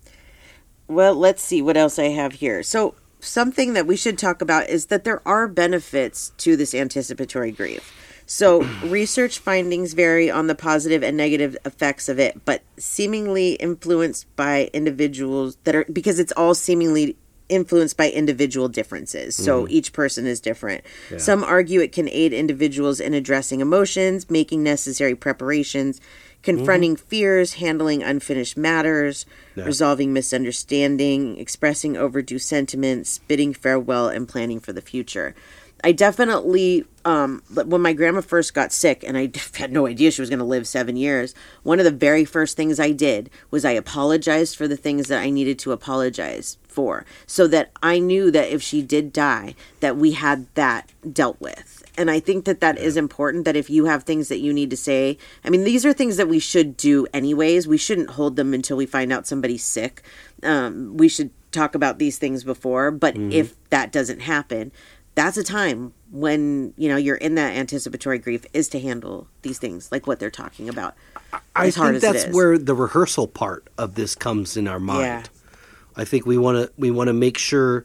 Well, let's see what else I have here. So something that we should talk about is that there are benefits to this anticipatory grief. So research findings vary on the positive and negative effects of it, but seemingly influenced by individuals because it's all seemingly influenced by individual differences. So each person is different. Yeah. Some argue it can aid individuals in addressing emotions, making necessary preparations, confronting fears, handling unfinished matters, resolving misunderstanding, expressing overdue sentiments, bidding farewell, and planning for the future. I definitely, when my grandma first got sick, and I had no idea she was going to live 7 years, one of the very first things I did was I apologized for the things that I needed to apologize for, so that I knew that if she did die, that we had that dealt with. And I think that is important, that if you have things that you need to say, I mean, these are things that we should do anyways. We shouldn't hold them until we find out somebody's sick. We should talk about these things before, but if that doesn't happen, that's a time when, you're in that anticipatory grief, is to handle these things like what they're talking about. I think that's where the rehearsal part of this comes in our mind. Yeah. I think we want to make sure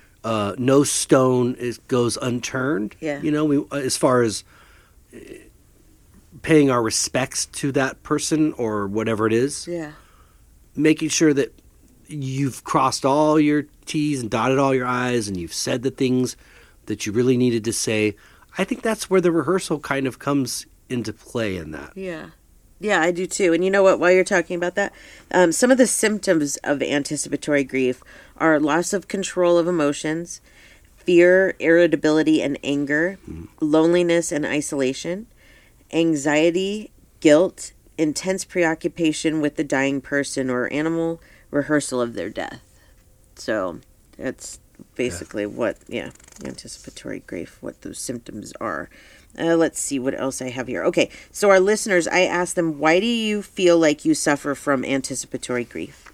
no stone goes unturned. Yeah. As far as paying our respects to that person or whatever it is. Yeah. Making sure that you've crossed all your T's and dotted all your I's and you've said the things that you really needed to say. I think that's where the rehearsal kind of comes into play in that. Yeah. Yeah, I do too. And you know what, while you're talking about that, some of the symptoms of anticipatory grief are loss of control of emotions, fear, irritability, and anger, loneliness and isolation, anxiety, guilt, intense preoccupation with the dying person or animal, rehearsal of their death. So that's basically anticipatory grief, what those symptoms are. Let's see what else I have here. Okay, so our listeners, I asked them, why do you feel like you suffer from anticipatory grief?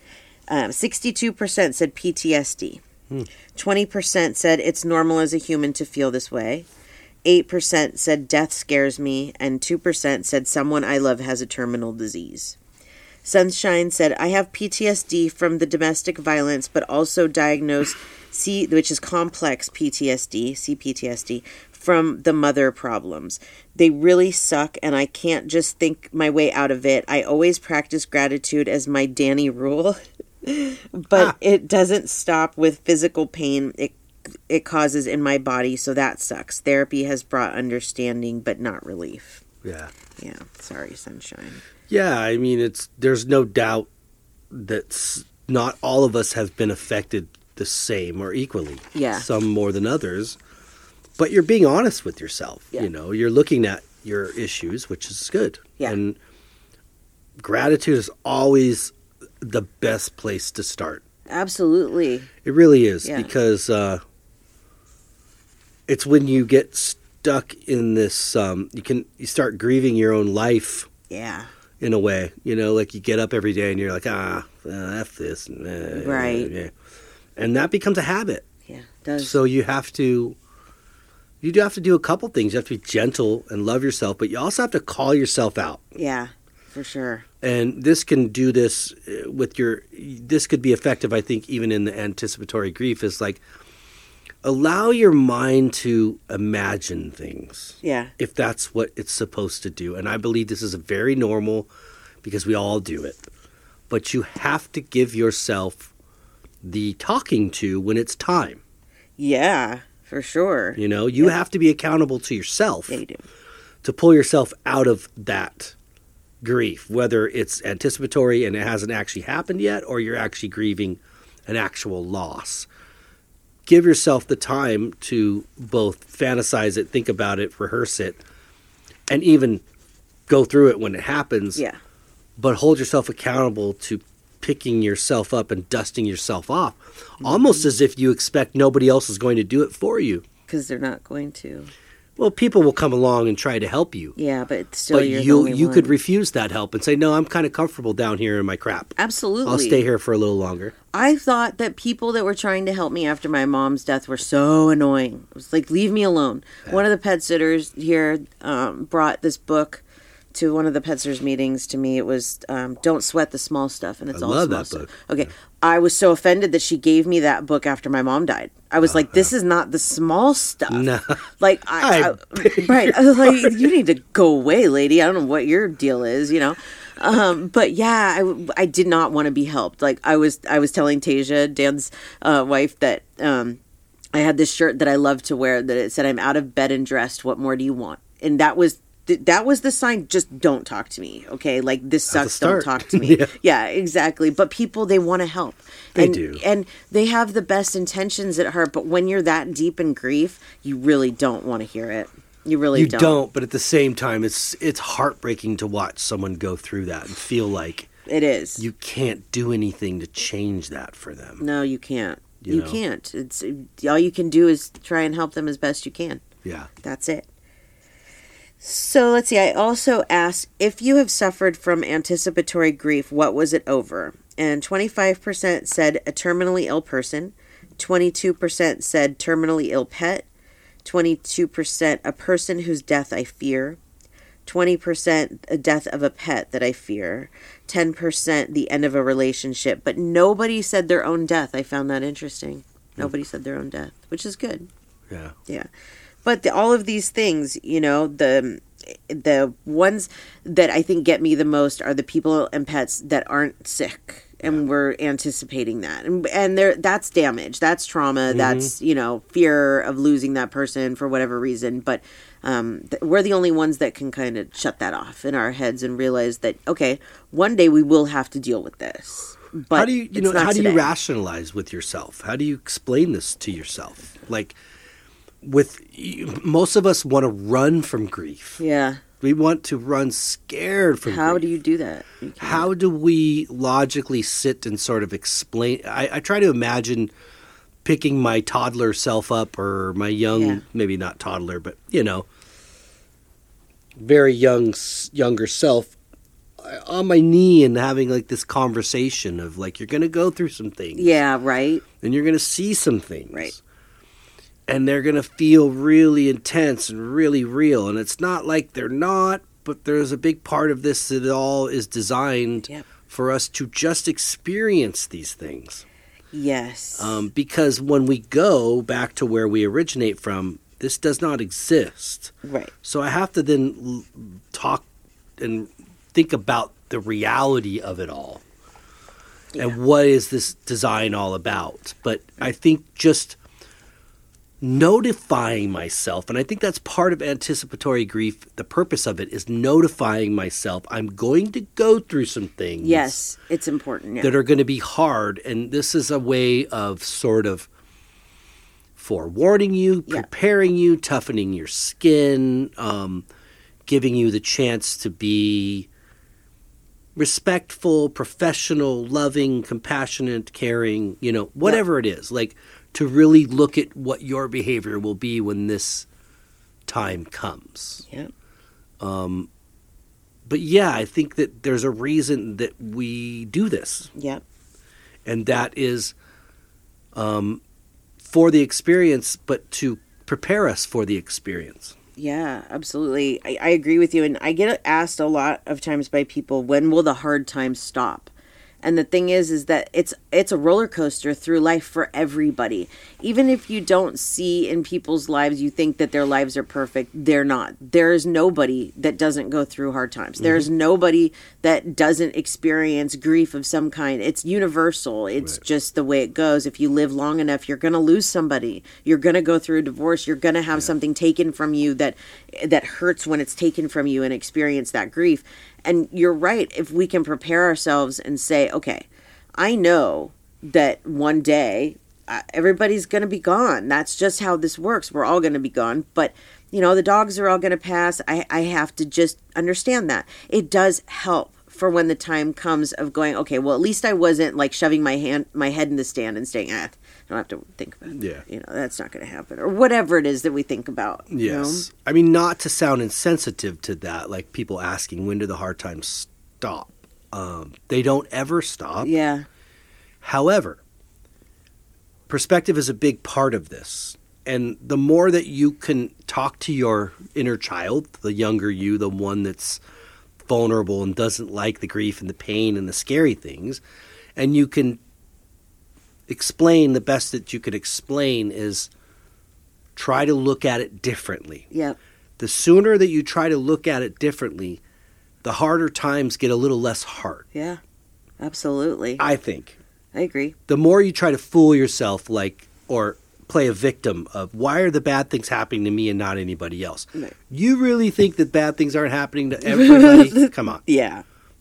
62% said PTSD. 20% said it's normal as a human to feel this way. 8% said death scares me. And 2% said someone I love has a terminal disease. Sunshine said, I have PTSD from the domestic violence, but also diagnosed which is complex PTSD, CPTSD, from the mother problems. They really suck, and I can't just think my way out of it. I always practice gratitude as my Danny rule, but it doesn't stop with physical pain it causes in my body, so that sucks. Therapy has brought understanding, but not relief. Yeah. Yeah. Sorry, Sunshine. Yeah, I mean, there's no doubt that not all of us have been affected the same or equally. Yeah. Some more than others. But you're being honest with yourself. Yeah. You're looking at your issues, which is good. Yeah. And gratitude is always the best place to start. Absolutely. It really is, because it's when you get stuck in this, you start grieving your own life. Yeah. In a way, like you get up every day and you're like, F this. Right. Yeah. And that becomes a habit. Yeah, it does. So you do have to do a couple things. You have to be gentle and love yourself, but you also have to call yourself out. Yeah, for sure. And this can do this this could be effective, I think, even in the anticipatory grief, is like, allow your mind to imagine things. Yeah. If that's what it's supposed to do. And I believe this is very normal because we all do it. But you have to give yourself the talking to when it's time. Yeah, for sure. You have to be accountable to yourself. Yeah, you do. To pull yourself out of that grief, whether it's anticipatory and it hasn't actually happened yet, or you're actually grieving an actual loss. give yourself the time to both fantasize it, think about it, rehearse it, and even go through it when it happens. Yeah. But hold yourself accountable to picking yourself up and dusting yourself off, almost as if you expect nobody else is going to do it for you. Because they're not going to. Well, people will come along and try to help you. Yeah, but still, But you're the you only you one. could refuse that help and say, no, I'm kind of comfortable down here in my crap. Absolutely. I'll stay here for a little longer. I thought that people that were trying to help me after my mom's death were so annoying. It was like, leave me alone. Yeah. One of the pet sitters here brought this book to one of the pet sitters meetings to me. It was Don't Sweat the Small Stuff, and it's all love small that stuff. book. Okay. Yeah. I was so offended that she gave me that book after my mom died. I was like, this is not the small stuff. No. Like, I right. I was like, you need to go away, lady. I don't know what your deal is, you know? But yeah, I did not want to be helped. Like I was telling Tasia, Dan's wife, that I had this shirt that I love to wear that it said, I'm out of bed and dressed. What more do you want? And that was the sign. Just don't talk to me. Okay. Like, this sucks. Don't talk to me. Yeah, exactly. But people, they want to help. They do. And they have the best intentions at heart. But when you're that deep in grief, you really don't want to hear it. You really don't. You don't, but at the same time, it's heartbreaking to watch someone go through that and feel like it is. You can't do anything to change that for them. No, you can't. You know? Can't. It's all you can do is try and help them as best you can. Yeah. That's it. So let's see. I also asked, if you have suffered from anticipatory grief, what was it over? And 25% said a terminally ill person, 22% said terminally ill pet, 22% a person whose death I fear, 20% a death of a pet that I fear, 10% the end of a relationship, but nobody said their own death. I found that interesting. Nobody said their own death, which is good. Yeah. Yeah. But all of these things, you know, the ones that I think get me the most are the people and pets that aren't sick. And we're anticipating that. And that's damage. That's trauma. Mm-hmm. That's, you know, fear of losing that person for whatever reason. But we're the only ones that can kind of shut that off in our heads and realize that, okay, one day we will have to deal with this. But how do you rationalize with yourself? How do you explain this to yourself? Like, most of us want to run from grief. Yeah. We want to run scared from grief. How do you do that? How do we logically sit and sort of explain? I try to imagine picking my toddler self up, or my young, maybe not toddler, but, you know, very younger self on my knee and having like this conversation of like, you're going to go through some things. Yeah, right. And you're going to see some things. Right. And they're going to feel really intense and really real. And it's not like they're not, but there's a big part of this that all is designed for us to just experience these things. Yes. Because when we go back to where we originate from, this does not exist. Right. So I have to then talk and think about the reality of it all. Yeah. And what is this design all about? But I think just notifying myself, and I think that's part of anticipatory grief. The purpose of it is notifying myself I'm going to go through some things. Yes, it's important. That are going to be hard, and this is a way of sort of forewarning you, preparing you, toughening your skin, giving you the chance to be respectful, professional, loving, compassionate, caring, you know, whatever it is. Like, to really look at what your behavior will be when this time comes. Yeah. But yeah, I think that there's a reason that we do this. Yeah. And that is for the experience, but to prepare us for the experience. Yeah, absolutely. I agree with you. And I get asked a lot of times by people, when will the hard times stop? And the thing is that it's a roller coaster through life for everybody. Even if you don't see in people's lives, you think that their lives are perfect. They're not. There is nobody that doesn't go through hard times. There's nobody that doesn't experience grief of some kind. It's universal. It's just the way it goes. If you live long enough, you're going to lose somebody. You're going to go through a divorce. You're going to have something taken from you that hurts when it's taken from you, and experience that grief. And you're right. If we can prepare ourselves and say, okay, I know that one day everybody's going to be gone. That's just how this works. We're all going to be gone. But, you know, the dogs are all going to pass. I have to just understand that. It does help for when the time comes of going, okay, well, at least I wasn't like shoving my head in the stand and saying, I don't have to think about it. Yeah. You know, that's not going to happen. Or whatever it is that we think about. Yes. You know? I mean, not to sound insensitive to that, like people asking, when do the hard times stop? They don't ever stop. Yeah. However, perspective is a big part of this. And the more that you can talk to your inner child, the younger you, the one that's vulnerable and doesn't like the grief and the pain and the scary things, and you can explain the best that you could explain is try to look at it differently. Yep. The sooner that you try to look at it differently, the harder times get a little less hard. Yeah, absolutely. I think. I agree. The more you try to fool yourself, like, or play a victim of why are the bad things happening to me and not anybody else? Right. You really think that bad things aren't happening to everybody? Come on. Yeah.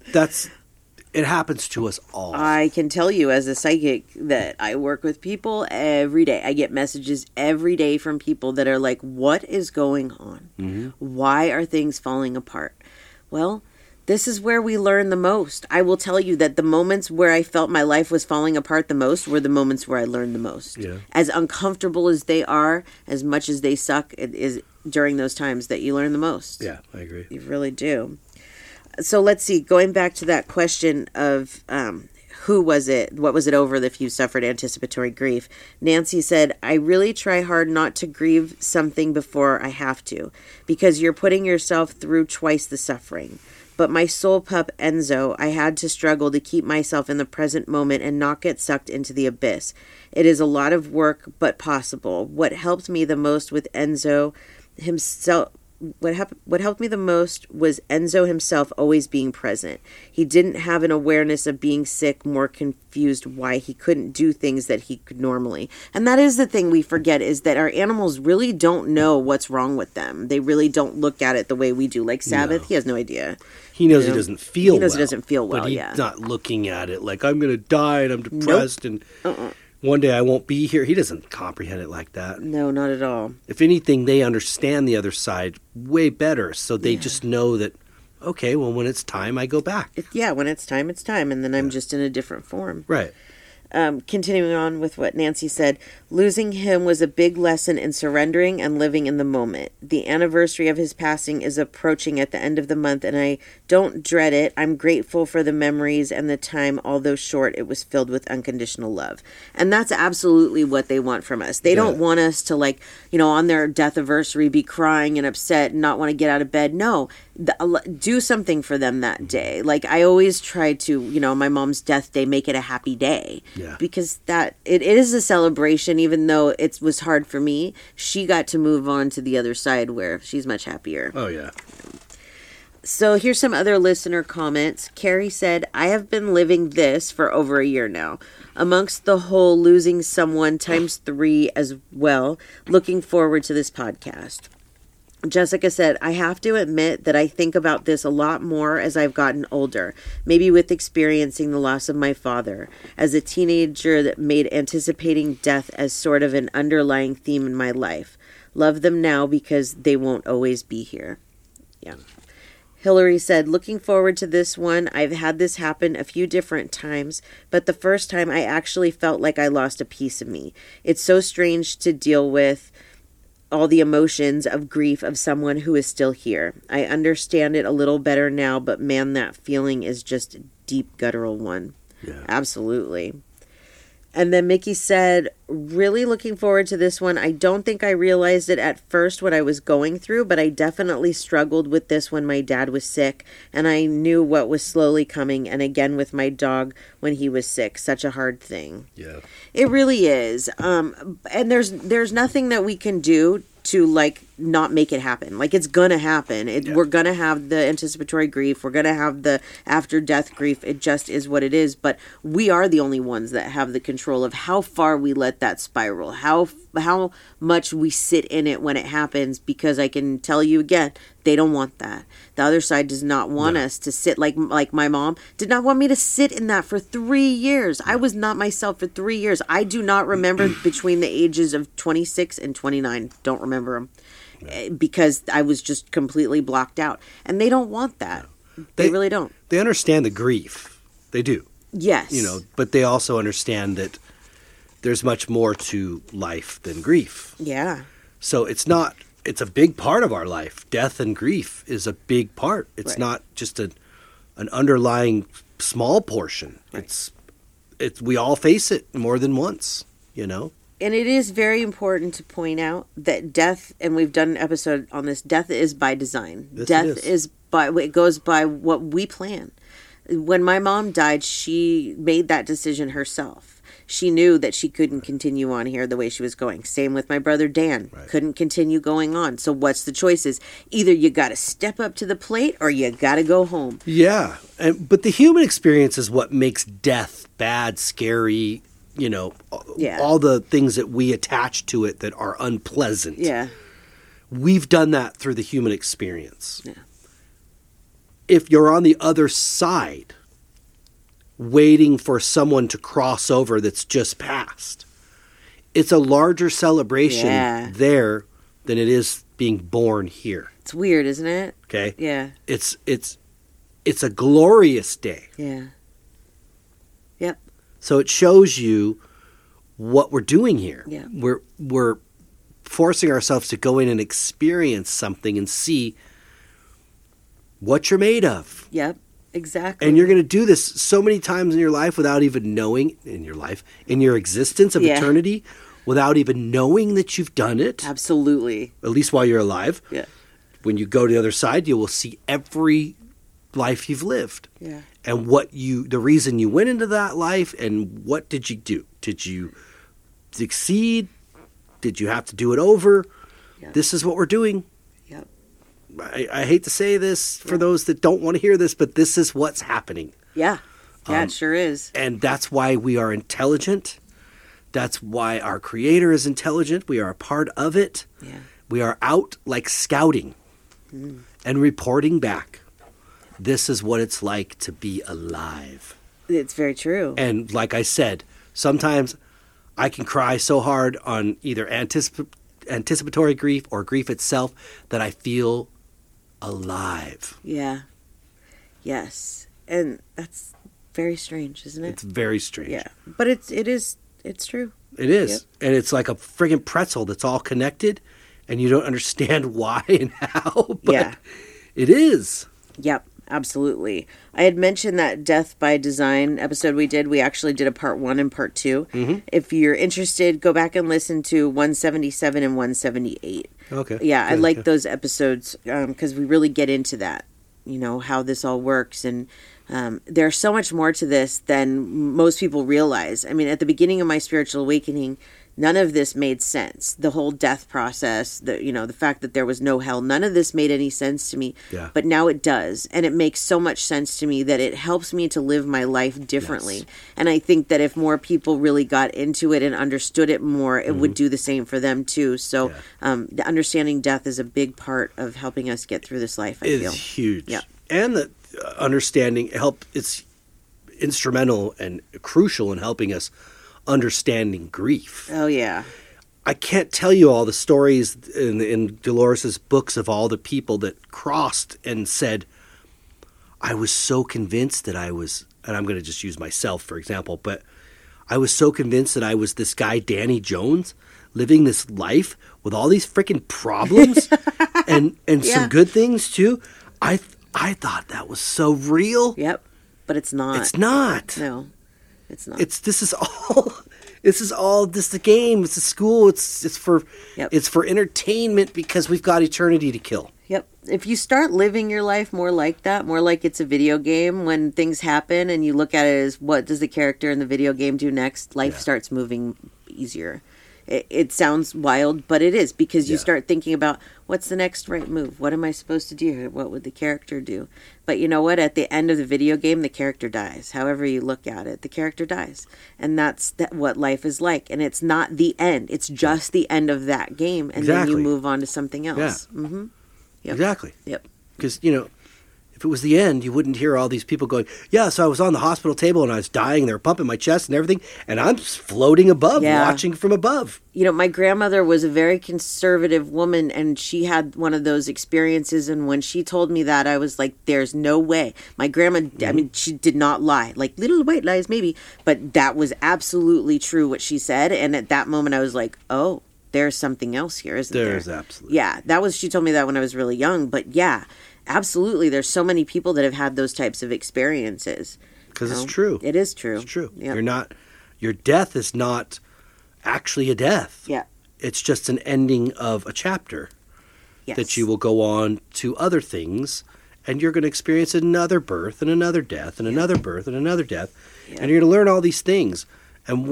It happens to us all. I can tell you as a psychic that I work with people every day. I get messages every day from people that are like, what is going on? Mm-hmm. Why are things falling apart? Well, this is where we learn the most. I will tell you that the moments where I felt my life was falling apart the most were the moments where I learned the most. Yeah. As uncomfortable as they are, as much as they suck, it is during those times that you learn the most. Yeah, I agree. You really do. So let's see, going back to that question of who was it, what was it over if you suffered anticipatory grief? Nancy said, I really try hard not to grieve something before I have to, because you're putting yourself through twice the suffering. But my soul pup, Enzo, I had to struggle to keep myself in the present moment and not get sucked into the abyss. It is a lot of work, but possible. What helped me the most with Enzo himself... What helped me the most was Enzo himself always being present. He didn't have an awareness of being sick, more confused why he couldn't do things that he could normally. And that is the thing we forget, is that our animals really don't know what's wrong with them. They really don't look at it the way we do. Like Sabbath, No. he has no idea. He knows he doesn't feel well. He knows he doesn't feel well, but he's yeah. not looking at it like, I'm going to die and I'm depressed and one day I won't be here. He doesn't comprehend it like that. No, not at all. If anything, they understand the other side way better. So they just know that, okay, well, when it's time, I go back. When it's time, it's time. And then I'm just in a different form. Right. Continuing on with what Nancy said, losing him was a big lesson in surrendering and living in the moment. The anniversary of his passing is approaching at the end of the month, and I don't dread it. I'm grateful for the memories and the time, although short, it was filled with unconditional love. And that's absolutely what they want from us. They don't want us to, like, you know, on their death anniversary be crying and upset and not want to get out of bed. No, do something for them that day. Like, I always try to, you know, my mom's death day, make it a happy day. Yeah. Because it is a celebration, even though it was hard for me. She got to move on to the other side where she's much happier. Oh, yeah. So here's some other listener comments. Carrie said, I have been living this for over a year now. Amongst the whole losing someone ×3 as well, looking forward to this podcast. Jessica said, I have to admit that I think about this a lot more as I've gotten older, maybe with experiencing the loss of my father. As a teenager, that made anticipating death as sort of an underlying theme in my life. Love them now because they won't always be here. Yeah. Hillary said, looking forward to this one. I've had this happen a few different times, but the first time I actually felt like I lost a piece of me. It's so strange to deal with all the emotions of grief of someone who is still here. I understand it a little better now, but man, that feeling is just a deep guttural one. Yeah. Absolutely. And then Mickey said, really looking forward to this one. I don't think I realized it at first what I was going through, but I definitely struggled with this when my dad was sick, and I knew what was slowly coming, and again with my dog when he was sick. Such a hard thing. Yeah. It really is. And there's nothing that we can do to, like, not make it happen. Like, it's gonna happen. We're gonna have the anticipatory grief. We're gonna have the after death grief. It just is what it is. But we are the only ones that have the control of how far we let that spiral, how much we sit in it when it happens, because I can tell you again, they don't want that. The other side does not want us to sit, like my mom did not want me to sit in that for 3 years. I was not myself for 3 years. I do not remember between the ages of 26 and 29. Don't remember them. Because I was just completely blocked out. And they don't want that. They really don't. They understand the grief. They do. Yes. But they also understand that there's much more to life than grief. Yeah. So it's a big part of our life. Death and grief is a big part. It's not just an underlying small portion. Right. We all face it more than once, And it is very important to point out that death, and we've done an episode on this, death is by design. Yes, death it goes by what we plan. When my mom died, she made that decision herself. She knew that she couldn't continue on here the way she was going. Same with my brother Dan. Right. Couldn't continue going on. So what's the choices? Either you got to step up to the plate or you got to go home. Yeah. But the human experience is what makes death bad, scary, all the things that we attach to it that are unpleasant. Yeah. We've done that through the human experience. Yeah. If you're on the other side, waiting for someone to cross over that's just passed, it's a larger celebration there than it is being born here. It's weird, isn't it? Okay? Yeah. It's a glorious day. Yeah. Yep. So it shows you what we're doing here. Yeah. We're forcing ourselves to go in and experience something and see what you're made of. Yep. Exactly. And you're going to do this so many times in your life without even knowing, in your existence of eternity, without even knowing that you've done it. Absolutely. At least while you're alive. Yeah. When you go to the other side, you will see every life you've lived. Yeah. And the reason you went into that life, and what did you do? Did you succeed? Did you have to do it over? Yeah. This is what we're doing. Yep. I hate to say this for those that don't want to hear this, but this is what's happening. Yeah. Yeah, it sure is. And that's why we are intelligent. That's why our Creator is intelligent. We are a part of it. Yeah. We are out like scouting and reporting back. This is what it's like to be alive. It's very true. And like I said, sometimes I can cry so hard on either anticipatory grief or grief itself that I feel alive. Yeah. Yes. And that's very strange, isn't it? It's very strange. Yeah. But it's true. It is. Yep. And it's like a friggin' pretzel that's all connected and you don't understand why and how, but it is. Yep. Absolutely. I had mentioned that Death by Design episode we did. We actually did a part 1 and part 2. Mm-hmm. If you're interested, go back and listen to 177 and 178. Okay. Yeah, I like those episodes because we really get into that, how this all works. And there's so much more to this than most people realize. I mean, at the beginning of my spiritual awakening, none of this made sense. The whole death process, the fact that there was no hell, none of this made any sense to me. Yeah. But now it does. And it makes so much sense to me that it helps me to live my life differently. Yes. And I think that if more people really got into it and understood it more, it would do the same for them too. So the understanding death is a big part of helping us get through this life, I feel. It's huge. Yeah. And the understanding it's instrumental and crucial in helping us understanding grief. Oh, yeah. I can't tell you all the stories in Dolores's books of all the people that crossed and said, I was so convinced that I was, and I'm going to just use myself for example, but I was so convinced that I was this guy, Danny Jones, living this life with all these freaking problems and some good things too. I thought that was so real. Yep. But it's not. It's not. No. It's not. This is all just a game. It's a school. It's for entertainment because we've got eternity to kill. Yep. If you start living your life more like that, more like it's a video game, when things happen and you look at it as what does the character in the video game do next, life starts moving easier. It sounds wild, but it is, because you Yeah. start thinking about what's the next right move? What am I supposed to do here? What would the character do? But you know what? At the end of the video game, the character dies. However you look at it, the character dies. And that's what life is like. And it's not the end. It's just the end of that game. And then you Exactly. move on to something else. Yeah. Mm-hmm. Yep. Exactly. Yep. Because, if it was the end, you wouldn't hear all these people going, yeah, so I was on the hospital table and I was dying. They were pumping my chest and everything. And I'm just floating above, Yeah. watching from above. My grandmother was a very conservative woman, and she had one of those experiences. And when she told me that, I was like, there's no way. My grandma, I mean, she did not lie. Like little white lies, maybe. But that was absolutely true what she said. And at that moment, I was like, oh, there's something else here, isn't there? There's absolutely. Yeah, she told me that when I was really young. But yeah, absolutely. There's so many people that have had those types of experiences. Because it's true. It is true. It's true. Yep. Your death is not actually a death. Yeah. It's just an ending of a chapter Yes. that you will go on to other things, and you're going to experience another birth and another death and another birth and another death. Yeah. And you're going to learn all these things. And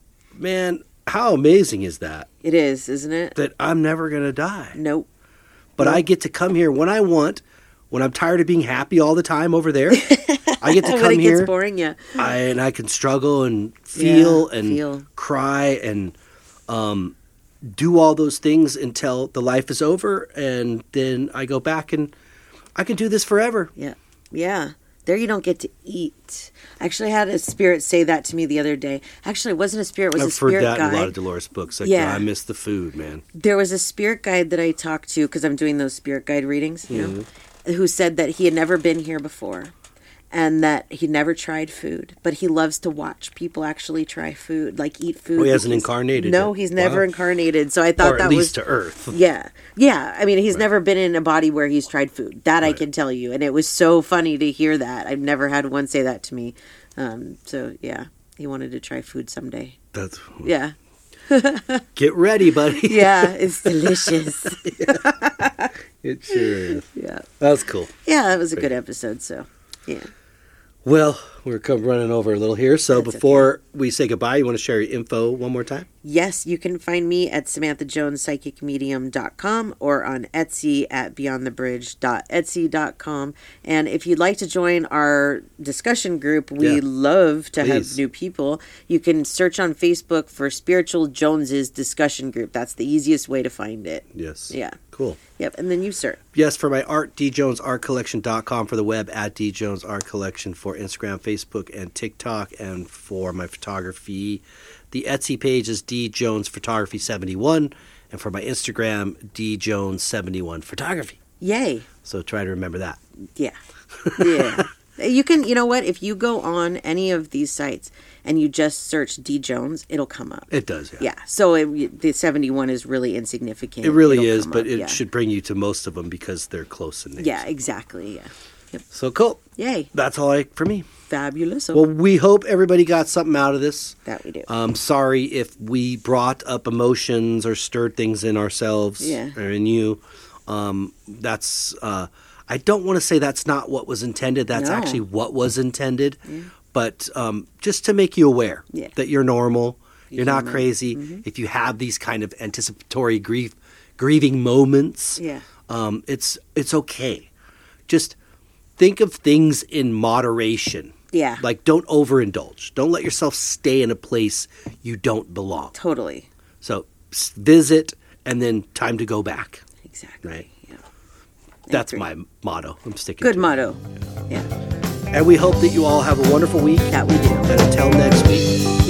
how amazing is that? It is, isn't it? That I'm never going to die. Nope. But I get to come here when I want, when I'm tired of being happy all the time over there. I get to When come it here. gets boring, yeah. And I can struggle and feel Yeah, and feel. cry and do all those things until the life is over, and then I go back and I can do this forever. Yeah. Yeah. There you don't get to eat. I actually had a spirit say that to me the other day. Actually, it wasn't a spirit. It was a I've heard spirit that in a lot guide. of Dolores books. Like, Yeah. I miss the food, man. There was a spirit guide that I talked to, because I'm doing those spirit guide readings, Mm-hmm. who said that he had never been here before and that he never tried food, but he loves to watch people actually try food, like eat food. Oh, he hasn't because- incarnated No, yet. he's never Wow. incarnated. So I thought Or that at was least to Earth. Yeah. Yeah. I mean, he's never been in a body where he's tried food. That I Right. can tell you. And it was so funny to hear that. I've never had one say that to me. So, yeah, he wanted to try food someday. That's, Yeah. get ready, buddy. Yeah. It's delicious. It sure is. Yeah. That's cool. Yeah, that was a good episode. So, yeah. Well, we're running over a little here. So That's before we say goodbye, you want to share your info one more time? Yes, you can find me at SamanthaJonesPsychicMedium.com or on Etsy at BeyondTheBridge.etsy.com. And if you'd like to join our discussion group, we Yeah. love to Please. have new people. You can search on Facebook for Spiritual Joneses Discussion Group. That's the easiest way to find it. Yes. Yeah. Cool. Yep. And then you, sir. Yes, for my art, djonesartcollection.com for the web, at djonesartcollection for Instagram, Facebook, and TikTok, and for my photography. The Etsy page is djonesphotography71, and for my Instagram, djones71photography. Yay. So try to remember that. Yeah. Yeah. You can, you know what? If you go on any of these sites and you just search D. Jones, it'll come up. It does, yeah. Yeah. So the 71 is really insignificant. It really It'll is, come but up, it yeah. should bring you to most of them because they're close in names. Yeah, exactly. Yeah. So cool. Yay. That's all for me. Fabulous. Well, we hope everybody got something out of this. That we do. Sorry if we brought up emotions or stirred things in ourselves or in you. That's I don't want to say that's not what was intended. That's No. actually what was intended. Yeah. But just to make you aware that you're normal, you're not crazy. Mm-hmm. If you have these kind of anticipatory grieving moments, it's okay. Just think of things in moderation. Yeah. Like, don't overindulge. Don't let yourself stay in a place you don't belong. Totally. So visit and then time to go back. Exactly. Right? Yeah. That's my motto. I'm sticking Good to motto. it. Yeah. And we hope that you all have a wonderful week. That we do. And until next week.